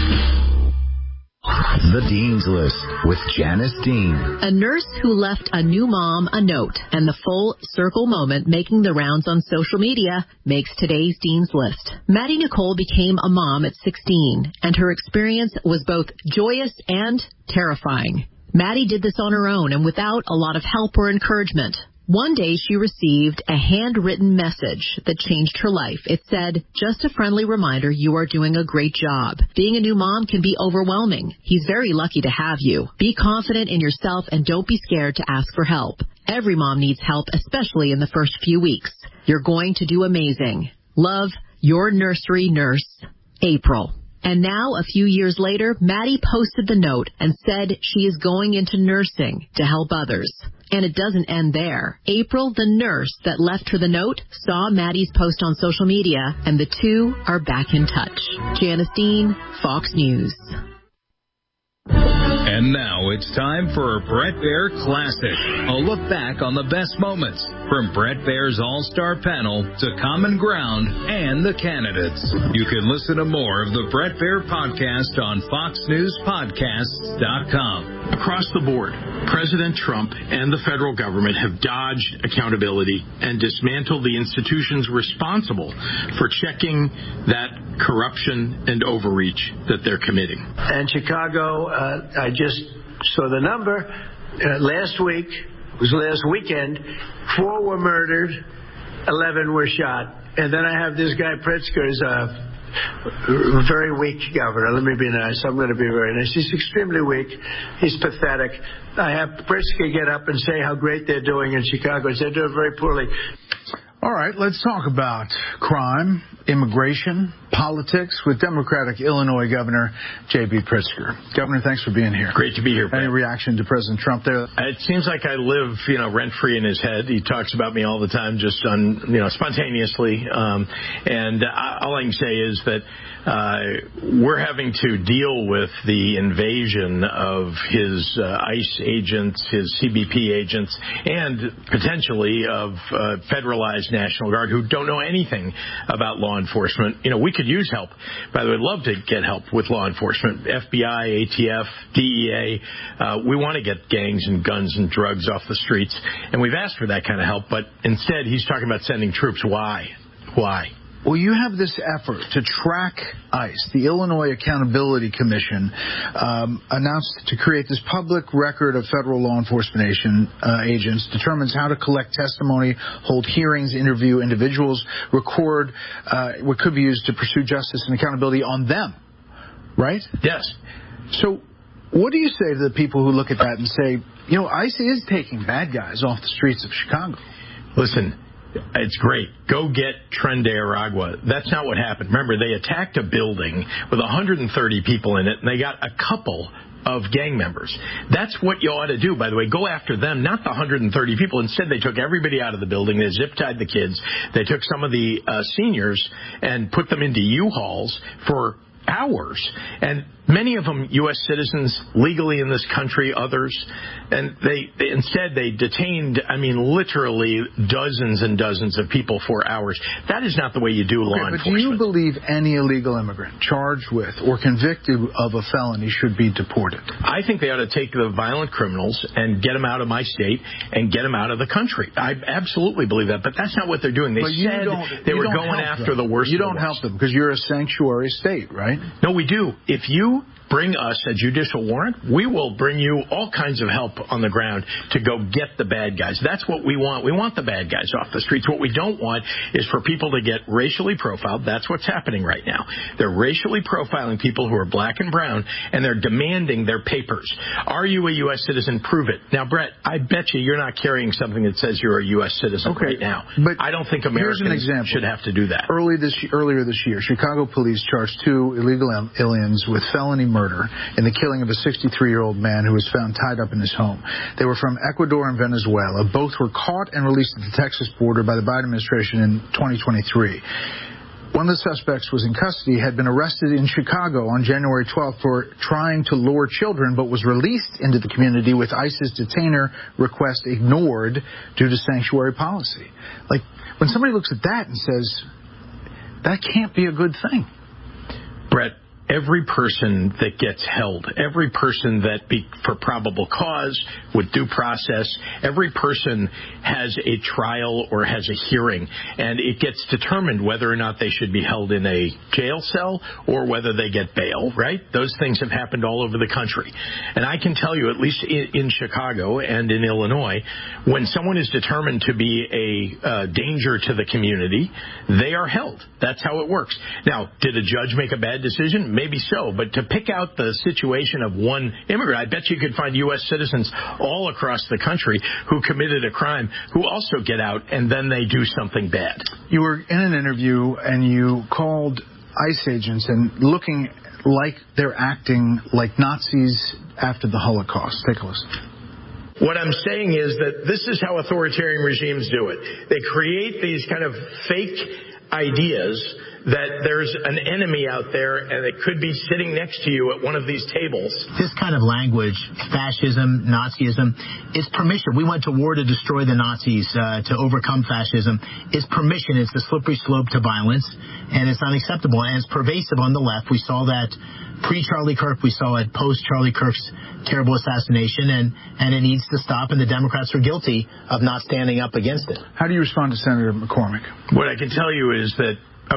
The Dean's List with Janice Dean. A nurse who left a new mom a note and the full circle moment making the rounds on social media makes today's Dean's List. Maddie Nicole became a mom at 16, and her experience was both joyous and terrifying. Maddie did this on her own and without a lot of help or encouragement. One day she received a handwritten message that changed her life. It said, "Just a friendly reminder, you are doing a great job. Being a new mom can be overwhelming. He's very lucky to have you. Be confident in yourself and don't be scared to ask for help. Every mom needs help, especially in the first few weeks. You're going to do amazing. Love, your nursery nurse, April." And now, a few years later, Maddie posted the note and said she is going into nursing to help others. And it doesn't end there. April, the nurse that left her the note, saw Maddie's post on social media, and the two are back in touch. Janice Dean, Fox News. And now it's time for Bret Baier Classic, a look back on the best moments from Bret Baier's all-star panel to Common Ground and the candidates. You can listen to more of the Bret Baier podcast on FoxNewsPodcasts.com. Across the board, President Trump and the federal government have dodged accountability and dismantled the institutions responsible for checking that corruption and overreach that they're committing. And Chicago, I just saw the number last week. It was last weekend. 4 were murdered, 11 were shot. And then I have this guy Pritzker, is a very weak governor. Let me be nice. I'm going to be very nice. He's extremely weak. He's pathetic. I have Pritzker get up and say how great they're doing in Chicago. They're doing very poorly. All right, let's talk about crime, immigration, politics with Democratic Illinois Governor J.B. Pritzker. Governor, thanks for being here. Great to be here, Any reaction to President Trump there? It seems like I live, rent-free in his head. He talks about me all the time, just spontaneously. And all I can say is that we're having to deal with the invasion of his ICE agents, his CBP agents, and potentially of federalized National Guard who don't know anything about law enforcement. We could use help. By the way, I'd love to get help with law enforcement. FBI, ATF, DEA. We want to get gangs and guns and drugs off the streets. And we've asked for that kind of help. But instead, he's talking about sending troops. Why? Well, you have this effort to track ICE. The Illinois Accountability Commission announced to create this public record of federal law enforcement agents, determines how to collect testimony, hold hearings, interview individuals, record what could be used to pursue justice and accountability on them, right? Yes. So what do you say to the people who look at that and say, ICE is taking bad guys off the streets of Chicago? Listen. It's great. Go get Tren de Aragua. That's not what happened. Remember, they attacked a building with 130 people in it, and they got a couple of gang members. That's what you ought to do, by the way. Go after them, not the 130 people. Instead, they took everybody out of the building. They zip-tied the kids. They took some of the seniors and put them into U-Hauls for hours. And many of them U.S. citizens, legally in this country, others. And they instead detained, literally dozens and dozens of people for hours. That is not the way you do law enforcement. But do you believe any illegal immigrant charged with or convicted of a felony should be deported? I think they ought to take the violent criminals and get them out of my state and get them out of the country. I absolutely believe that. But that's not what they're doing. They said they were going after the worst. You don't help them because you're a sanctuary state, right? No, we do. If you bring us a judicial warrant, we will bring you all kinds of help on the ground to go get the bad guys. That's what we want. We want the bad guys off the streets. What we don't want is for people to get racially profiled. That's what's happening right now. They're racially profiling people who are black and brown, and they're demanding their papers. Are you a U.S. citizen? Prove it. Now, Brett, I bet you're not carrying something that says you're a U.S. citizen right now. But I don't think Americans should have to do that. Earlier this year, Chicago police charged 2 illegal aliens with felony murder in the killing of a 63-year-old man who was found tied up in his home. They were from Ecuador and Venezuela. Both were caught and released at the Texas border by the Biden administration in 2023. One of the suspects was in custody, had been arrested in Chicago on January 12th for trying to lure children, but was released into the community with ICE's detainer request ignored due to sanctuary policy. Like, when somebody looks at that and says, that can't be a good thing. Brett, every person that gets held, every person that for probable cause, with due process, every person has a trial or has a hearing, and it gets determined whether or not they should be held in a jail cell or whether they get bail, right? Those things have happened all over the country. And I can tell you, at least in Chicago and in Illinois, when someone is determined to be a danger to the community, they are held. That's how it works. Now, did a judge make a bad decision? Maybe so, but to pick out the situation of one immigrant, I bet you could find U.S. citizens all across the country who committed a crime who also get out and then they do something bad. You were in an interview and you called ICE agents and looking like they're acting like Nazis after the Holocaust. Take a listen. What I'm saying is that this is how authoritarian regimes do it. They create these kind of fake ideas that there's an enemy out there and it could be sitting next to you at one of these tables. This kind of language, fascism, Nazism, is permission. We went to war to destroy the Nazis, to overcome fascism. It's permission. It's the slippery slope to violence, and it's unacceptable. And it's pervasive on the left. We saw that pre-Charlie Kirk. We saw it post-Charlie Kirk's terrible assassination, and it needs to stop, and the Democrats are guilty of not standing up against it. How do you respond to Senator McCormick? What I can tell you is that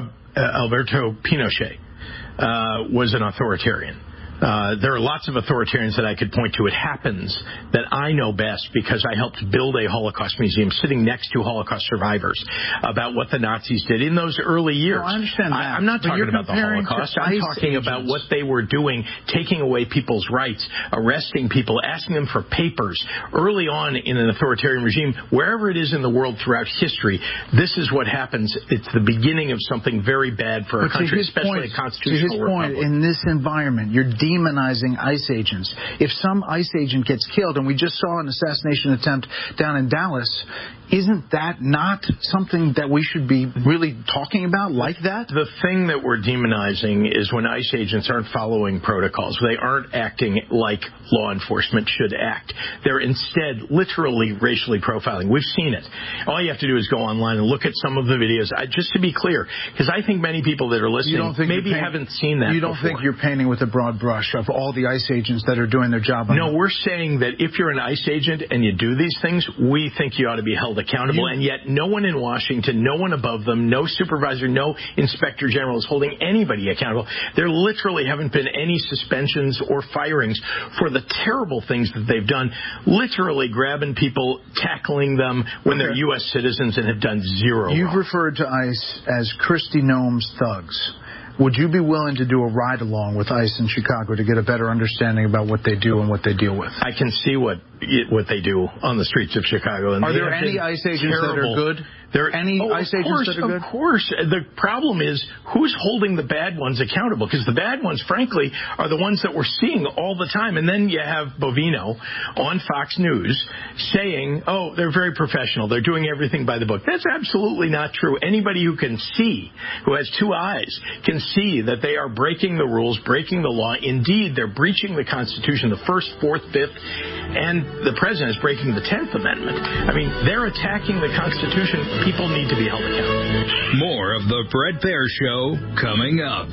Alberto Pinochet was an authoritarian. There are lots of authoritarians that I could point to. It happens that I know best because I helped build a Holocaust museum sitting next to Holocaust survivors about what the Nazis did in those early years. No, I understand that. I'm not talking about the Holocaust. I'm talking about what they were doing, taking away people's rights, arresting people, asking them for papers. Early on in an authoritarian regime, wherever it is in the world throughout history, this is what happens. It's the beginning of something very bad for a country, especially a constitutional republic. To his point, in this environment, you're demonizing ICE agents. If some ICE agent gets killed, and we just saw an assassination attempt down in Dallas, isn't that not something that we should be really talking about like that? The thing that we're demonizing is when ICE agents aren't following protocols. They aren't acting like law enforcement should act. They're instead literally racially profiling. We've seen it. All you have to do is go online and look at some of the videos. Just to be clear, because I think many people that are listening maybe haven't seen that You don't before. think you're painting with a broad brush of all the ICE agents that are doing their job? No, we're saying that if you're an ICE agent and you do these things, we think you ought to be held accountable, and yet no one in Washington, no one above them, no supervisor, no inspector general is holding anybody accountable. There literally haven't been any suspensions or firings for the terrible things that they've done, literally grabbing people, tackling them when they're U.S. citizens and have done zero You've wrong. referred to ICE as Kristi Noem's thugs. Would you be willing to do a ride-along with ICE in Chicago to get a better understanding about what they do and what they deal with? I can see what they do on the streets of Chicago. And are there any ICE agents that are good? There are any ICE agents that are good? Of course. The problem is who's holding the bad ones accountable? Because the bad ones, frankly, are the ones that we're seeing all the time. And then you have Bovino on Fox News saying, oh, they're very professional. They're doing everything by the book. That's absolutely not true. Anybody who can see, who has two eyes, can see that they are breaking the rules, breaking the law. Indeed, they're breaching the Constitution, the First, Fourth, Fifth, and the president is breaking the 10th Amendment. I mean, they're attacking the Constitution. People need to be held accountable. More of the Bret Baier Show coming up.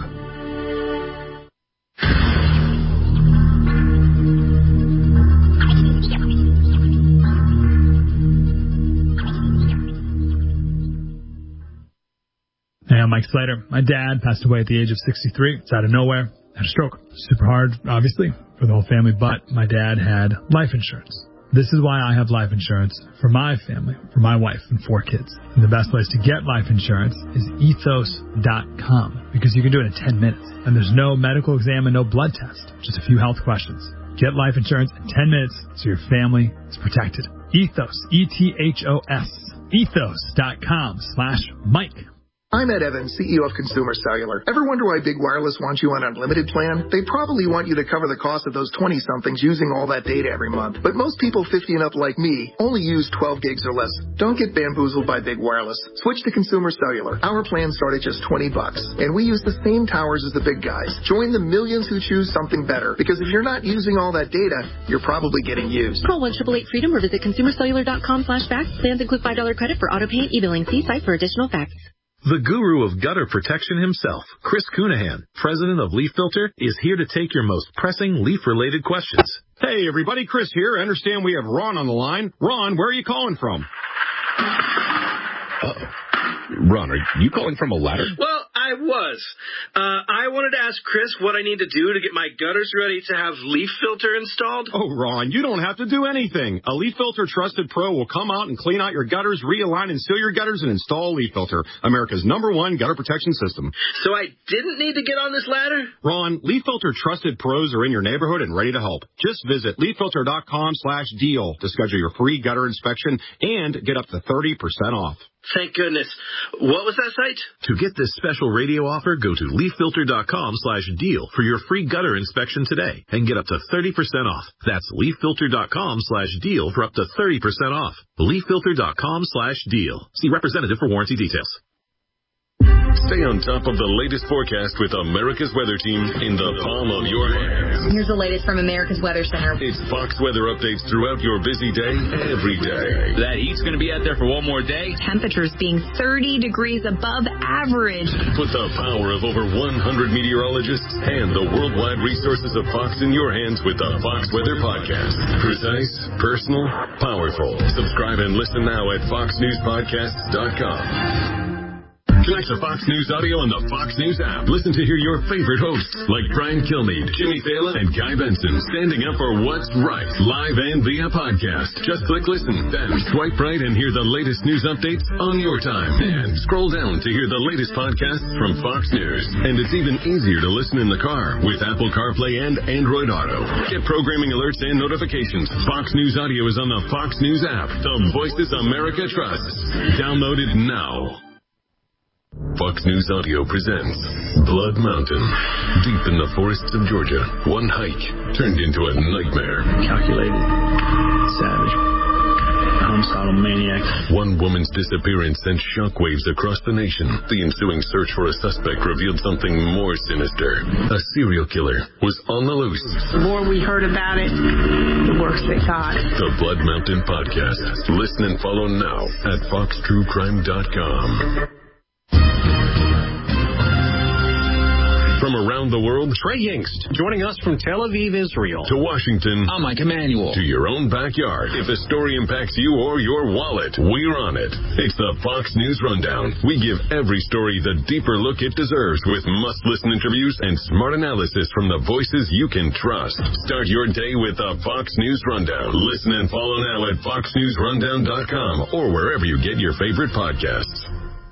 Hey, I'm Mike Slater. My dad passed away at the age of 63. It's out of nowhere. Had a stroke. Super hard, obviously, for the whole family, but my dad had life insurance. This is why I have life insurance for my family, for my wife and 4 kids. And the best place to get life insurance is ethos.com, because you can do it in 10 minutes. And there's no medical exam and no blood test, just a few health questions. Get life insurance in 10 minutes so your family is protected. Ethos, E-T-H-O-S, ethos.com/Mike. I'm Ed Evans, CEO of Consumer Cellular. Ever wonder why Big Wireless wants you on unlimited plan? They probably want you to cover the cost of those 20-somethings using all that data every month. But most people 50 and up like me only use 12 gigs or less. Don't get bamboozled by Big Wireless. Switch to Consumer Cellular. Our plans start at just $20, and we use the same towers as the big guys. Join the millions who choose something better, because if you're not using all that data, you're probably getting used. Call 1-888-FREEDOM or visit consumercellular.com/facts. Plans include $5 credit for auto pay and e-billing. See site for additional facts. The guru of gutter protection himself, Chris Cunahan, president of Leaf Filter, is here to take your most pressing leaf-related questions. Hey, everybody, Chris here. I understand we have Ron on the line. Ron, where are you calling from? Ron, are you calling from a ladder? Well, I was. I wanted to ask Chris what I need to do to get my gutters ready to have Leaf Filter installed. Oh, Ron, you don't have to do anything. A Leaf Filter Trusted Pro will come out and clean out your gutters, realign and seal your gutters, and install Leaf Filter, America's #1 gutter protection system. So I didn't need to get on this ladder? Ron, Leaf Filter Trusted Pros are in your neighborhood and ready to help. Just visit leaffilter.com/deal to schedule your free gutter inspection and get up to 30% off. Thank goodness. What was that site? To get this special radio offer, go to leaffilter.com/deal for your free gutter inspection today and get up to 30% off. That's leaffilter.com/deal for up to 30% off. leaffilter.com/deal. See representative for warranty details. Stay on top of the latest forecast with America's Weather Team in the palm of your hands. Here's the latest from America's Weather Center. It's Fox weather updates throughout your busy day, every day. That heat's going to be out there for one more day. Temperatures being 30 degrees above average. Put the power of over 100 meteorologists and the worldwide resources of Fox in your hands with the Fox Weather Podcast. Precise, personal, powerful. Subscribe and listen now at foxnewspodcasts.com. Connect to Fox News Audio on the Fox News app. Listen to hear your favorite hosts like Brian Kilmeade, Jimmy Thalen, and Guy Benson standing up for what's right, live and via podcast. Just click listen, then swipe right and hear the latest news updates on your time. And scroll down to hear the latest podcasts from Fox News. And it's even easier to listen in the car with Apple CarPlay and Android Auto. Get programming alerts and notifications. Fox News Audio is on the Fox News app. The voices America trusts. Download it now. Fox News Audio presents Blood Mountain. Deep in the forests of Georgia, one hike turned into a nightmare. Calculated, savage, homicidal maniac. One woman's disappearance sent shockwaves across the nation. The ensuing search for a suspect revealed something more sinister. A serial killer was on the loose. The more we heard about it, the worse they got. The Blood Mountain Podcast. Listen and follow now at foxtruecrime.com. From around the world, Trey Yingst, joining us from Tel Aviv, Israel. To Washington. I'm Mike Emanuel. To your own backyard. If a story impacts you or your wallet, we're on it. It's the Fox News Rundown. We give every story the deeper look it deserves with must-listen interviews and smart analysis from the voices you can trust. Start your day with the Fox News Rundown. Listen and follow now at foxnewsrundown.com or wherever you get your favorite podcasts.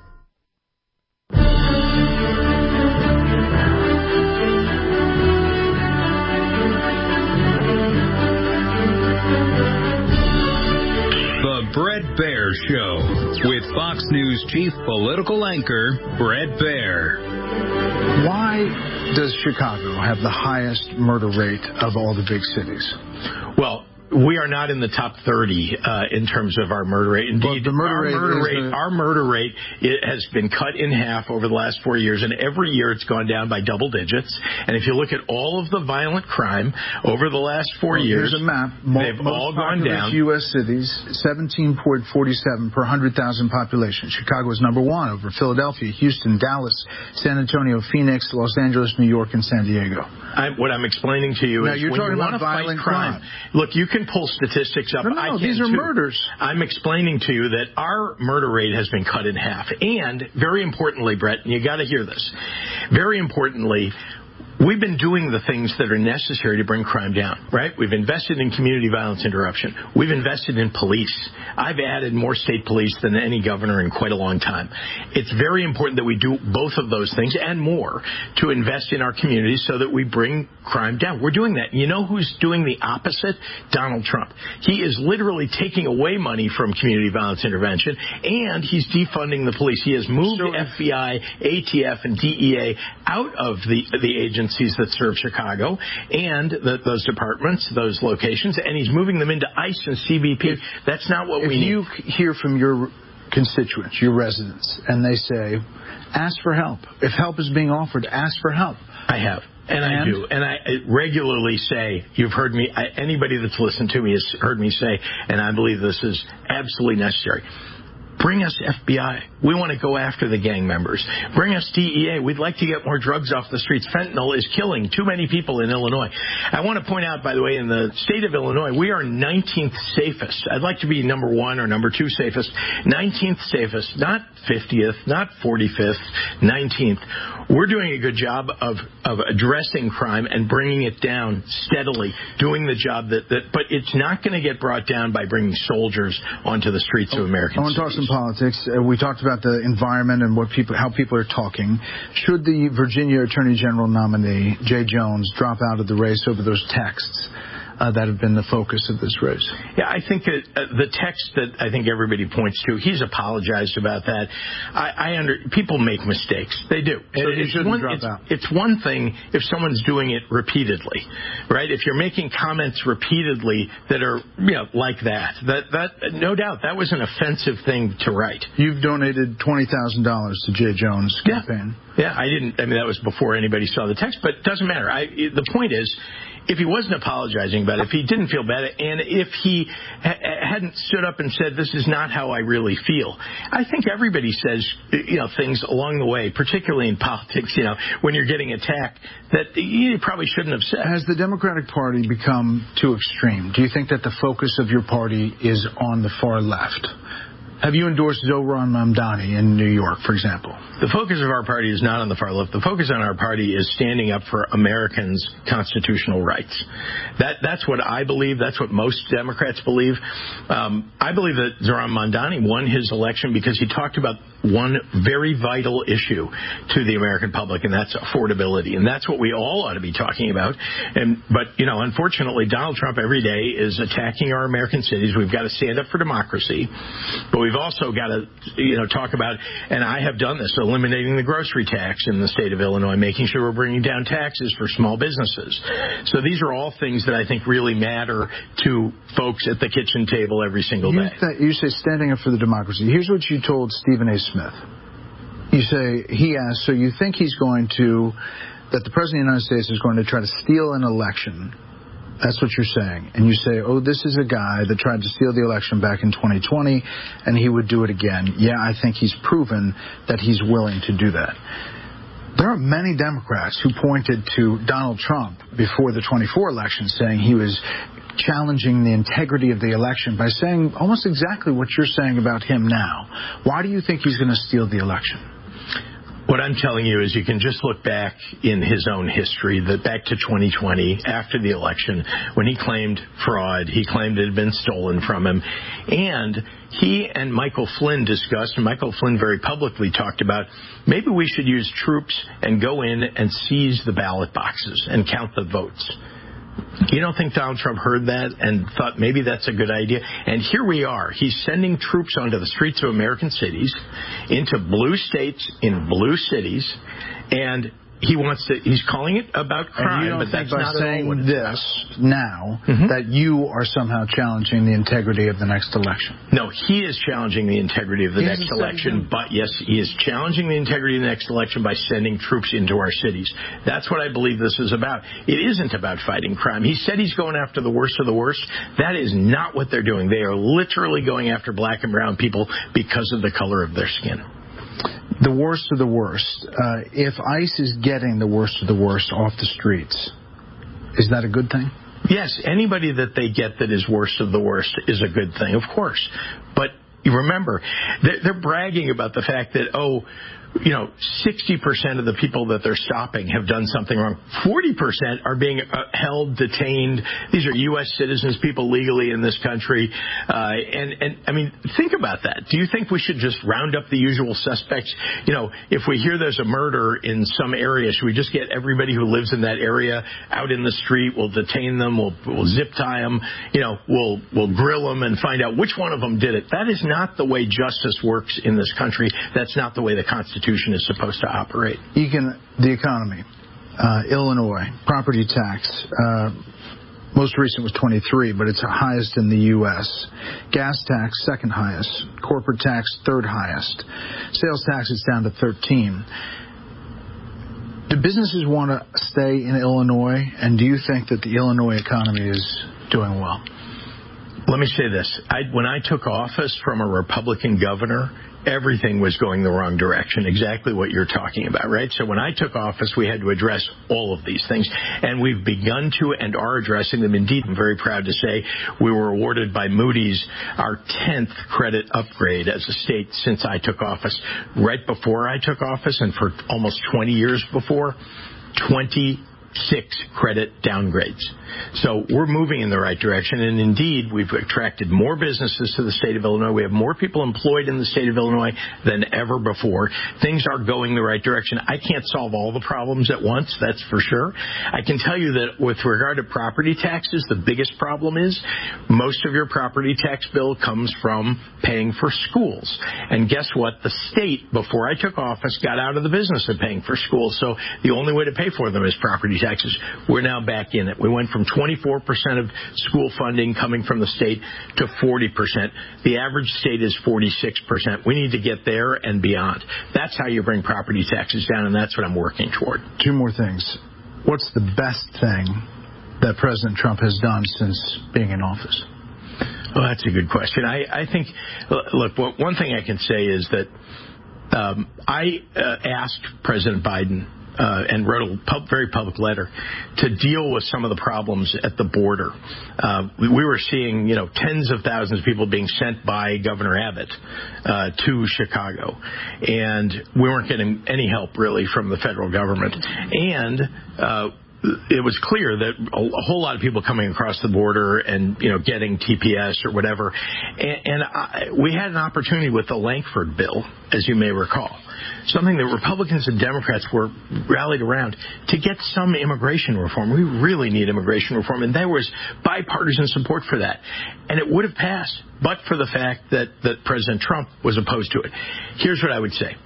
Bret Baier Show with Fox News chief political anchor Bret Baier. Why does Chicago have the highest murder rate of all the big cities? Well, we are not in the top 30 in terms of our murder rate. Indeed, our murder rate has been cut in half over the last 4 years, and every year it's gone down by double digits. And if you look at all of the violent crime over the last 4 years, here's a map. They've all gone down. U.S. cities, 17.47 per 100,000 population. Chicago is number 1 over Philadelphia, Houston, Dallas, San Antonio, Phoenix, Los Angeles, New York, and San Diego. What I'm explaining to you now, is you're when talking you about violent crime. Look, you can pull statistics up. No, these are murders. I'm explaining to you that our murder rate has been cut in half. And very importantly, Brett, and you got to hear this, very importantly, we've been doing the things that are necessary to bring crime down, right? We've invested in community violence interruption. We've invested in police. I've added more state police than any governor in quite a long time. It's very important that we do both of those things and more to invest in our communities so that we bring crime down. We're doing that. You know who's doing the opposite? Donald Trump. He is literally taking away money from community violence intervention, and he's defunding the police. He has moved the FBI, ATF, and DEA out of the agencies that serve Chicago and those departments, those locations, and he's moving them into ICE and CBP. That's not what we need. If you hear from your constituents, your residents, and they say, ask for help. If help is being offered, ask for help. I have. And I do. And I regularly say, you've heard me, anybody that's listened to me has heard me say, and I believe this is absolutely necessary. Bring us FBI. We want to go after the gang members. Bring us DEA. We'd like to get more drugs off the streets. Fentanyl is killing too many people in Illinois. I want to point out, by the way, in the state of Illinois, we are 19th safest. I'd like to be number 1 or number 2 safest. 19th safest, not 50th, not 45th, 19th. We're doing a good job of addressing crime and bringing it down steadily, doing the job but it's not going to get brought down by bringing soldiers onto the streets of American cities. I want to talk some politics. We talked about the environment and how people are talking. Should the Virginia Attorney General nominee, Jay Jones, drop out of the race over those texts that have been the focus of this race? Yeah, I think the text that I think everybody points to, he's apologized about that. People make mistakes. They do. So he shouldn't drop out. It's one thing if someone's doing it repeatedly, right? If you're making comments repeatedly that are, like that, no doubt, that was an offensive thing to write. You've donated $20,000 to Jay Jones' campaign. Yeah, that was before anybody saw the text, but it doesn't matter. The point is, if he wasn't apologizing about it, if he didn't feel bad, and if he hadn't stood up and said, this is not how I really feel, I think everybody says, things along the way, particularly in politics, when you're getting attacked, that you probably shouldn't have said. Has the Democratic Party become too extreme? Do you think that the focus of your party is on the far left? Have you endorsed Zohran Mamdani in New York, for example? The focus of our party is not on the far left. The focus on our party is standing up for Americans' constitutional rights. That's what I believe. That's what most Democrats believe. I believe that Zohran Mamdani won his election because he talked about one very vital issue to the American public, and that's affordability. And that's what we all ought to be talking about. But unfortunately, Donald Trump every day is attacking our American cities. We've got to stand up for democracy. But we've also got to, talk about, and I have done this, eliminating the grocery tax in the state of Illinois, making sure we're bringing down taxes for small businesses. So these are all things that I think really matter to folks at the kitchen table every single day. You say standing up for the democracy. Here's what you told Stephen A. Smith. You say, he asked, so you think that the President of the United States is going to try to steal an election? That's what you're saying. And you say, this is a guy that tried to steal the election back in 2020, and he would do it again. Yeah, I think he's proven that he's willing to do that. There are many Democrats who pointed to Donald Trump before the 24 election saying he was challenging the integrity of the election by saying almost exactly what you're saying about him now. Why do you think he's going to steal the election? What I'm telling you is you can just look back in his own history, back to 2020, after the election, when he claimed fraud, he claimed it had been stolen from him, and he and Michael Flynn discussed, and Michael Flynn very publicly talked about, maybe we should use troops and go in and seize the ballot boxes and count the votes. You don't think Donald Trump heard that and thought maybe that's a good idea? And here we are. He's sending troops onto the streets of American cities, into blue states in blue cities, and he's calling it about crime, but that's not at all what it's about. Now that you are somehow challenging the integrity of the next election. No, he is challenging the integrity of the next election, but yes, he is challenging the integrity of the next election by sending troops into our cities. That's what I believe this is about. It isn't about fighting crime. He said he's going after the worst of the worst. That is not what they're doing. They are literally going after black and brown people because of the color of their skin. The worst of the worst. If ICE is getting the worst of the worst off the streets, is that a good thing? Yes, anybody that they get that is worst of the worst is a good thing, of course. But you remember, they're bragging about the fact that, 60% of the people that they're stopping have done something wrong. 40% are being held, detained. These are U.S. citizens, people legally in this country. And I mean, think about that. Do you think we should just round up the usual suspects? If we hear there's a murder in some area, should we just get everybody who lives in that area out in the street? We'll detain them. We'll zip tie them. We'll grill them and find out which one of them did it. That is not the way justice works in this country. That's not the way the Constitution is supposed to operate. The economy, Illinois, property tax, most recent was 23, but it's the highest in the U.S. Gas tax, second highest. Corporate tax, third highest. Sales tax is down to 13. Do businesses want to stay in Illinois, and do you think that the Illinois economy is doing well? Let me say this. When I took office from a Republican governor, everything was going the wrong direction, exactly what you're talking about, right? So when I took office, we had to address all of these things, and we've begun to and are addressing them. Indeed, I'm very proud to say we were awarded by Moody's our 10th credit upgrade as a state since I took office. Right before I took office, and for almost 20 years before, 26 credit downgrades. So we're moving in the right direction, and indeed, we've attracted more businesses to the state of Illinois. We have more people employed in the state of Illinois than ever before. Things are going the right direction. I can't solve all the problems at once, that's for sure. I can tell you that with regard to property taxes, the biggest problem is most of your property tax bill comes from paying for schools. And guess what? The state, before I took office, got out of the business of paying for schools, so the only way to pay for them is property taxes. We're now back in it. We went from 24% of school funding coming from the state to 40%. The average state is 46%. We need to get there and beyond. That's how you bring property taxes down, and that's what I'm working toward. Two more things. What's the best thing that President Trump has done since being in office? Well, that's a good question. I think, look, one thing I can say is that I asked President Biden and wrote a very public letter to deal with some of the problems at the border. We were seeing, tens of thousands of people being sent by Governor Abbott to Chicago, and we weren't getting any help really from the federal government. And it was clear that a whole lot of people coming across the border and, getting TPS or whatever. And we had an opportunity with the Lankford bill, as you may recall, something that Republicans and Democrats were rallied around to get some immigration reform. We really need immigration reform, and there was bipartisan support for that. And it would have passed, but for the fact that President Trump was opposed to it. Here's what I would say.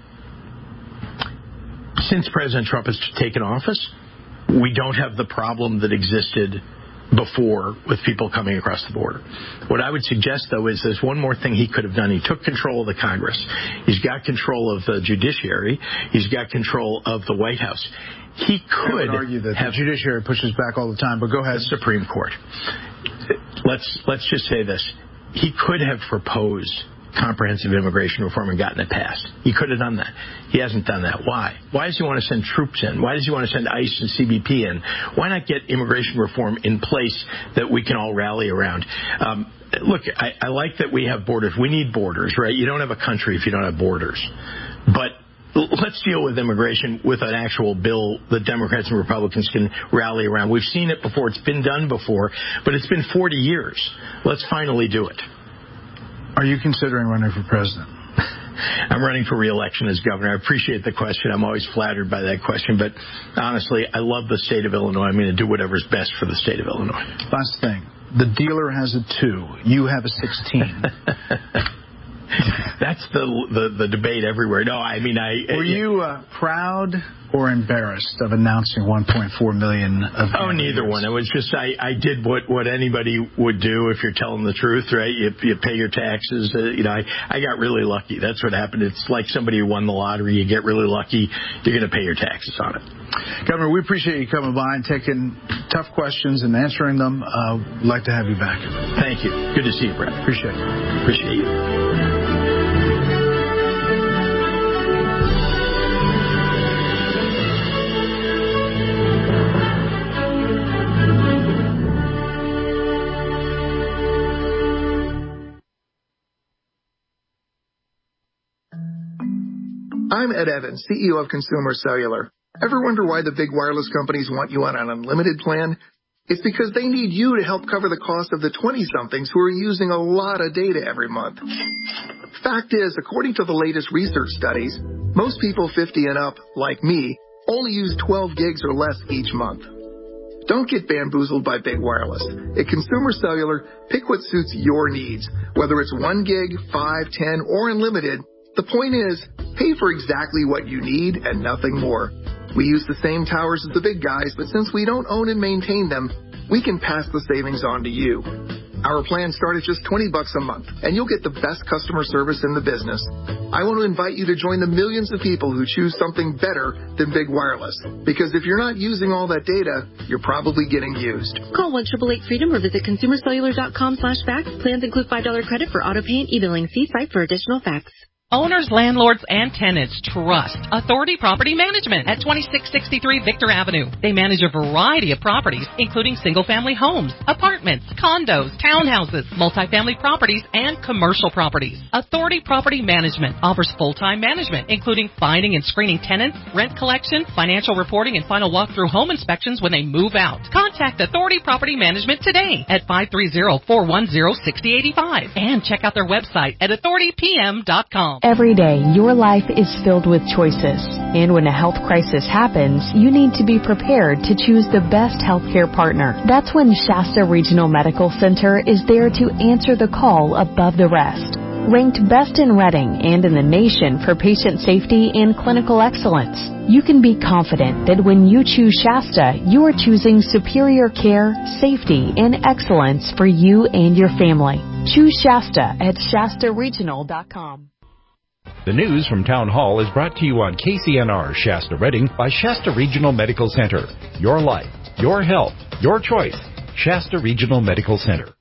Since President Trump has taken office, we don't have the problem that existed before with people coming across the border. What I would suggest, though, is there's one more thing he could have done. He took control of the Congress. He's got control of the judiciary. He's got control of the White House. He could argue that the judiciary pushes back all the time, but go ahead. The Supreme Court. Let's just say this. He could have proposed comprehensive immigration reform and gotten it passed. He could have done that. He hasn't done that. Why? Why does he want to send troops in? Why does he want to send ICE and CBP in? Why not get immigration reform in place that we can all rally around? Look, I like that we have borders. We need borders, right? You don't have a country if you don't have borders. But let's deal with immigration with an actual bill that Democrats and Republicans can rally around. We've seen it before. It's been done before, but it's been 40 years. Let's finally do it. Are you considering running for president? I'm running for re-election as governor. I appreciate the question. I'm always flattered by that question. But honestly, I love the state of Illinois. I'm going to do whatever's best for the state of Illinois. Last thing. The dealer has a 2. You have a 16. That's the debate everywhere. No, I mean, Were you proud or embarrassed of announcing $1.4 million of neither one. It was just I did what anybody would do if you're telling the truth, right? You pay your taxes. I got really lucky. That's what happened. It's like somebody who won the lottery. You get really lucky. You're going to pay your taxes on it. Governor, we appreciate you coming by and taking tough questions and answering them. We'd like to have you back. Thank you. Good to see you, Brett. Appreciate it. Appreciate you. I'm Ed Evans, CEO of Consumer Cellular. Ever wonder why the big wireless companies want you on an unlimited plan? It's because they need you to help cover the cost of the 20-somethings who are using a lot of data every month. Fact is, according to the latest research studies, most people 50 and up, like me, only use 12 gigs or less each month. Don't get bamboozled by big wireless. At Consumer Cellular, pick what suits your needs. Whether it's 1 gig, 5, 10, or unlimited, the point is, pay for exactly what you need and nothing more. We use the same towers as the big guys, but since we don't own and maintain them, we can pass the savings on to you. Our plans start at just $20 a month, and you'll get the best customer service in the business. I want to invite you to join the millions of people who choose something better than Big Wireless. Because if you're not using all that data, you're probably getting used. Call 1-888-FREEDOM or visit consumercellular.com/facts. Plans include $5 credit for auto pay and e-billing. See site for additional facts. Owners, landlords, and tenants trust Authority Property Management at 2663 Victor Avenue. They manage a variety of properties, including single-family homes, apartments, condos, townhouses, multifamily properties, and commercial properties. Authority Property Management offers full-time management, including finding and screening tenants, rent collection, financial reporting, and final walkthrough home inspections when they move out. Contact Authority Property Management today at 530-410-6085 and check out their website at authoritypm.com. Every day, your life is filled with choices. And when a health crisis happens, you need to be prepared to choose the best healthcare partner. That's when Shasta Regional Medical Center is there to answer the call above the rest. Ranked best in Reading and in the nation for patient safety and clinical excellence, you can be confident that when you choose Shasta, you are choosing superior care, safety, and excellence for you and your family. Choose Shasta at ShastaRegional.com. The news from Town Hall is brought to you on KCNR Shasta Reading by Shasta Regional Medical Center. Your life, your health, your choice. Shasta Regional Medical Center.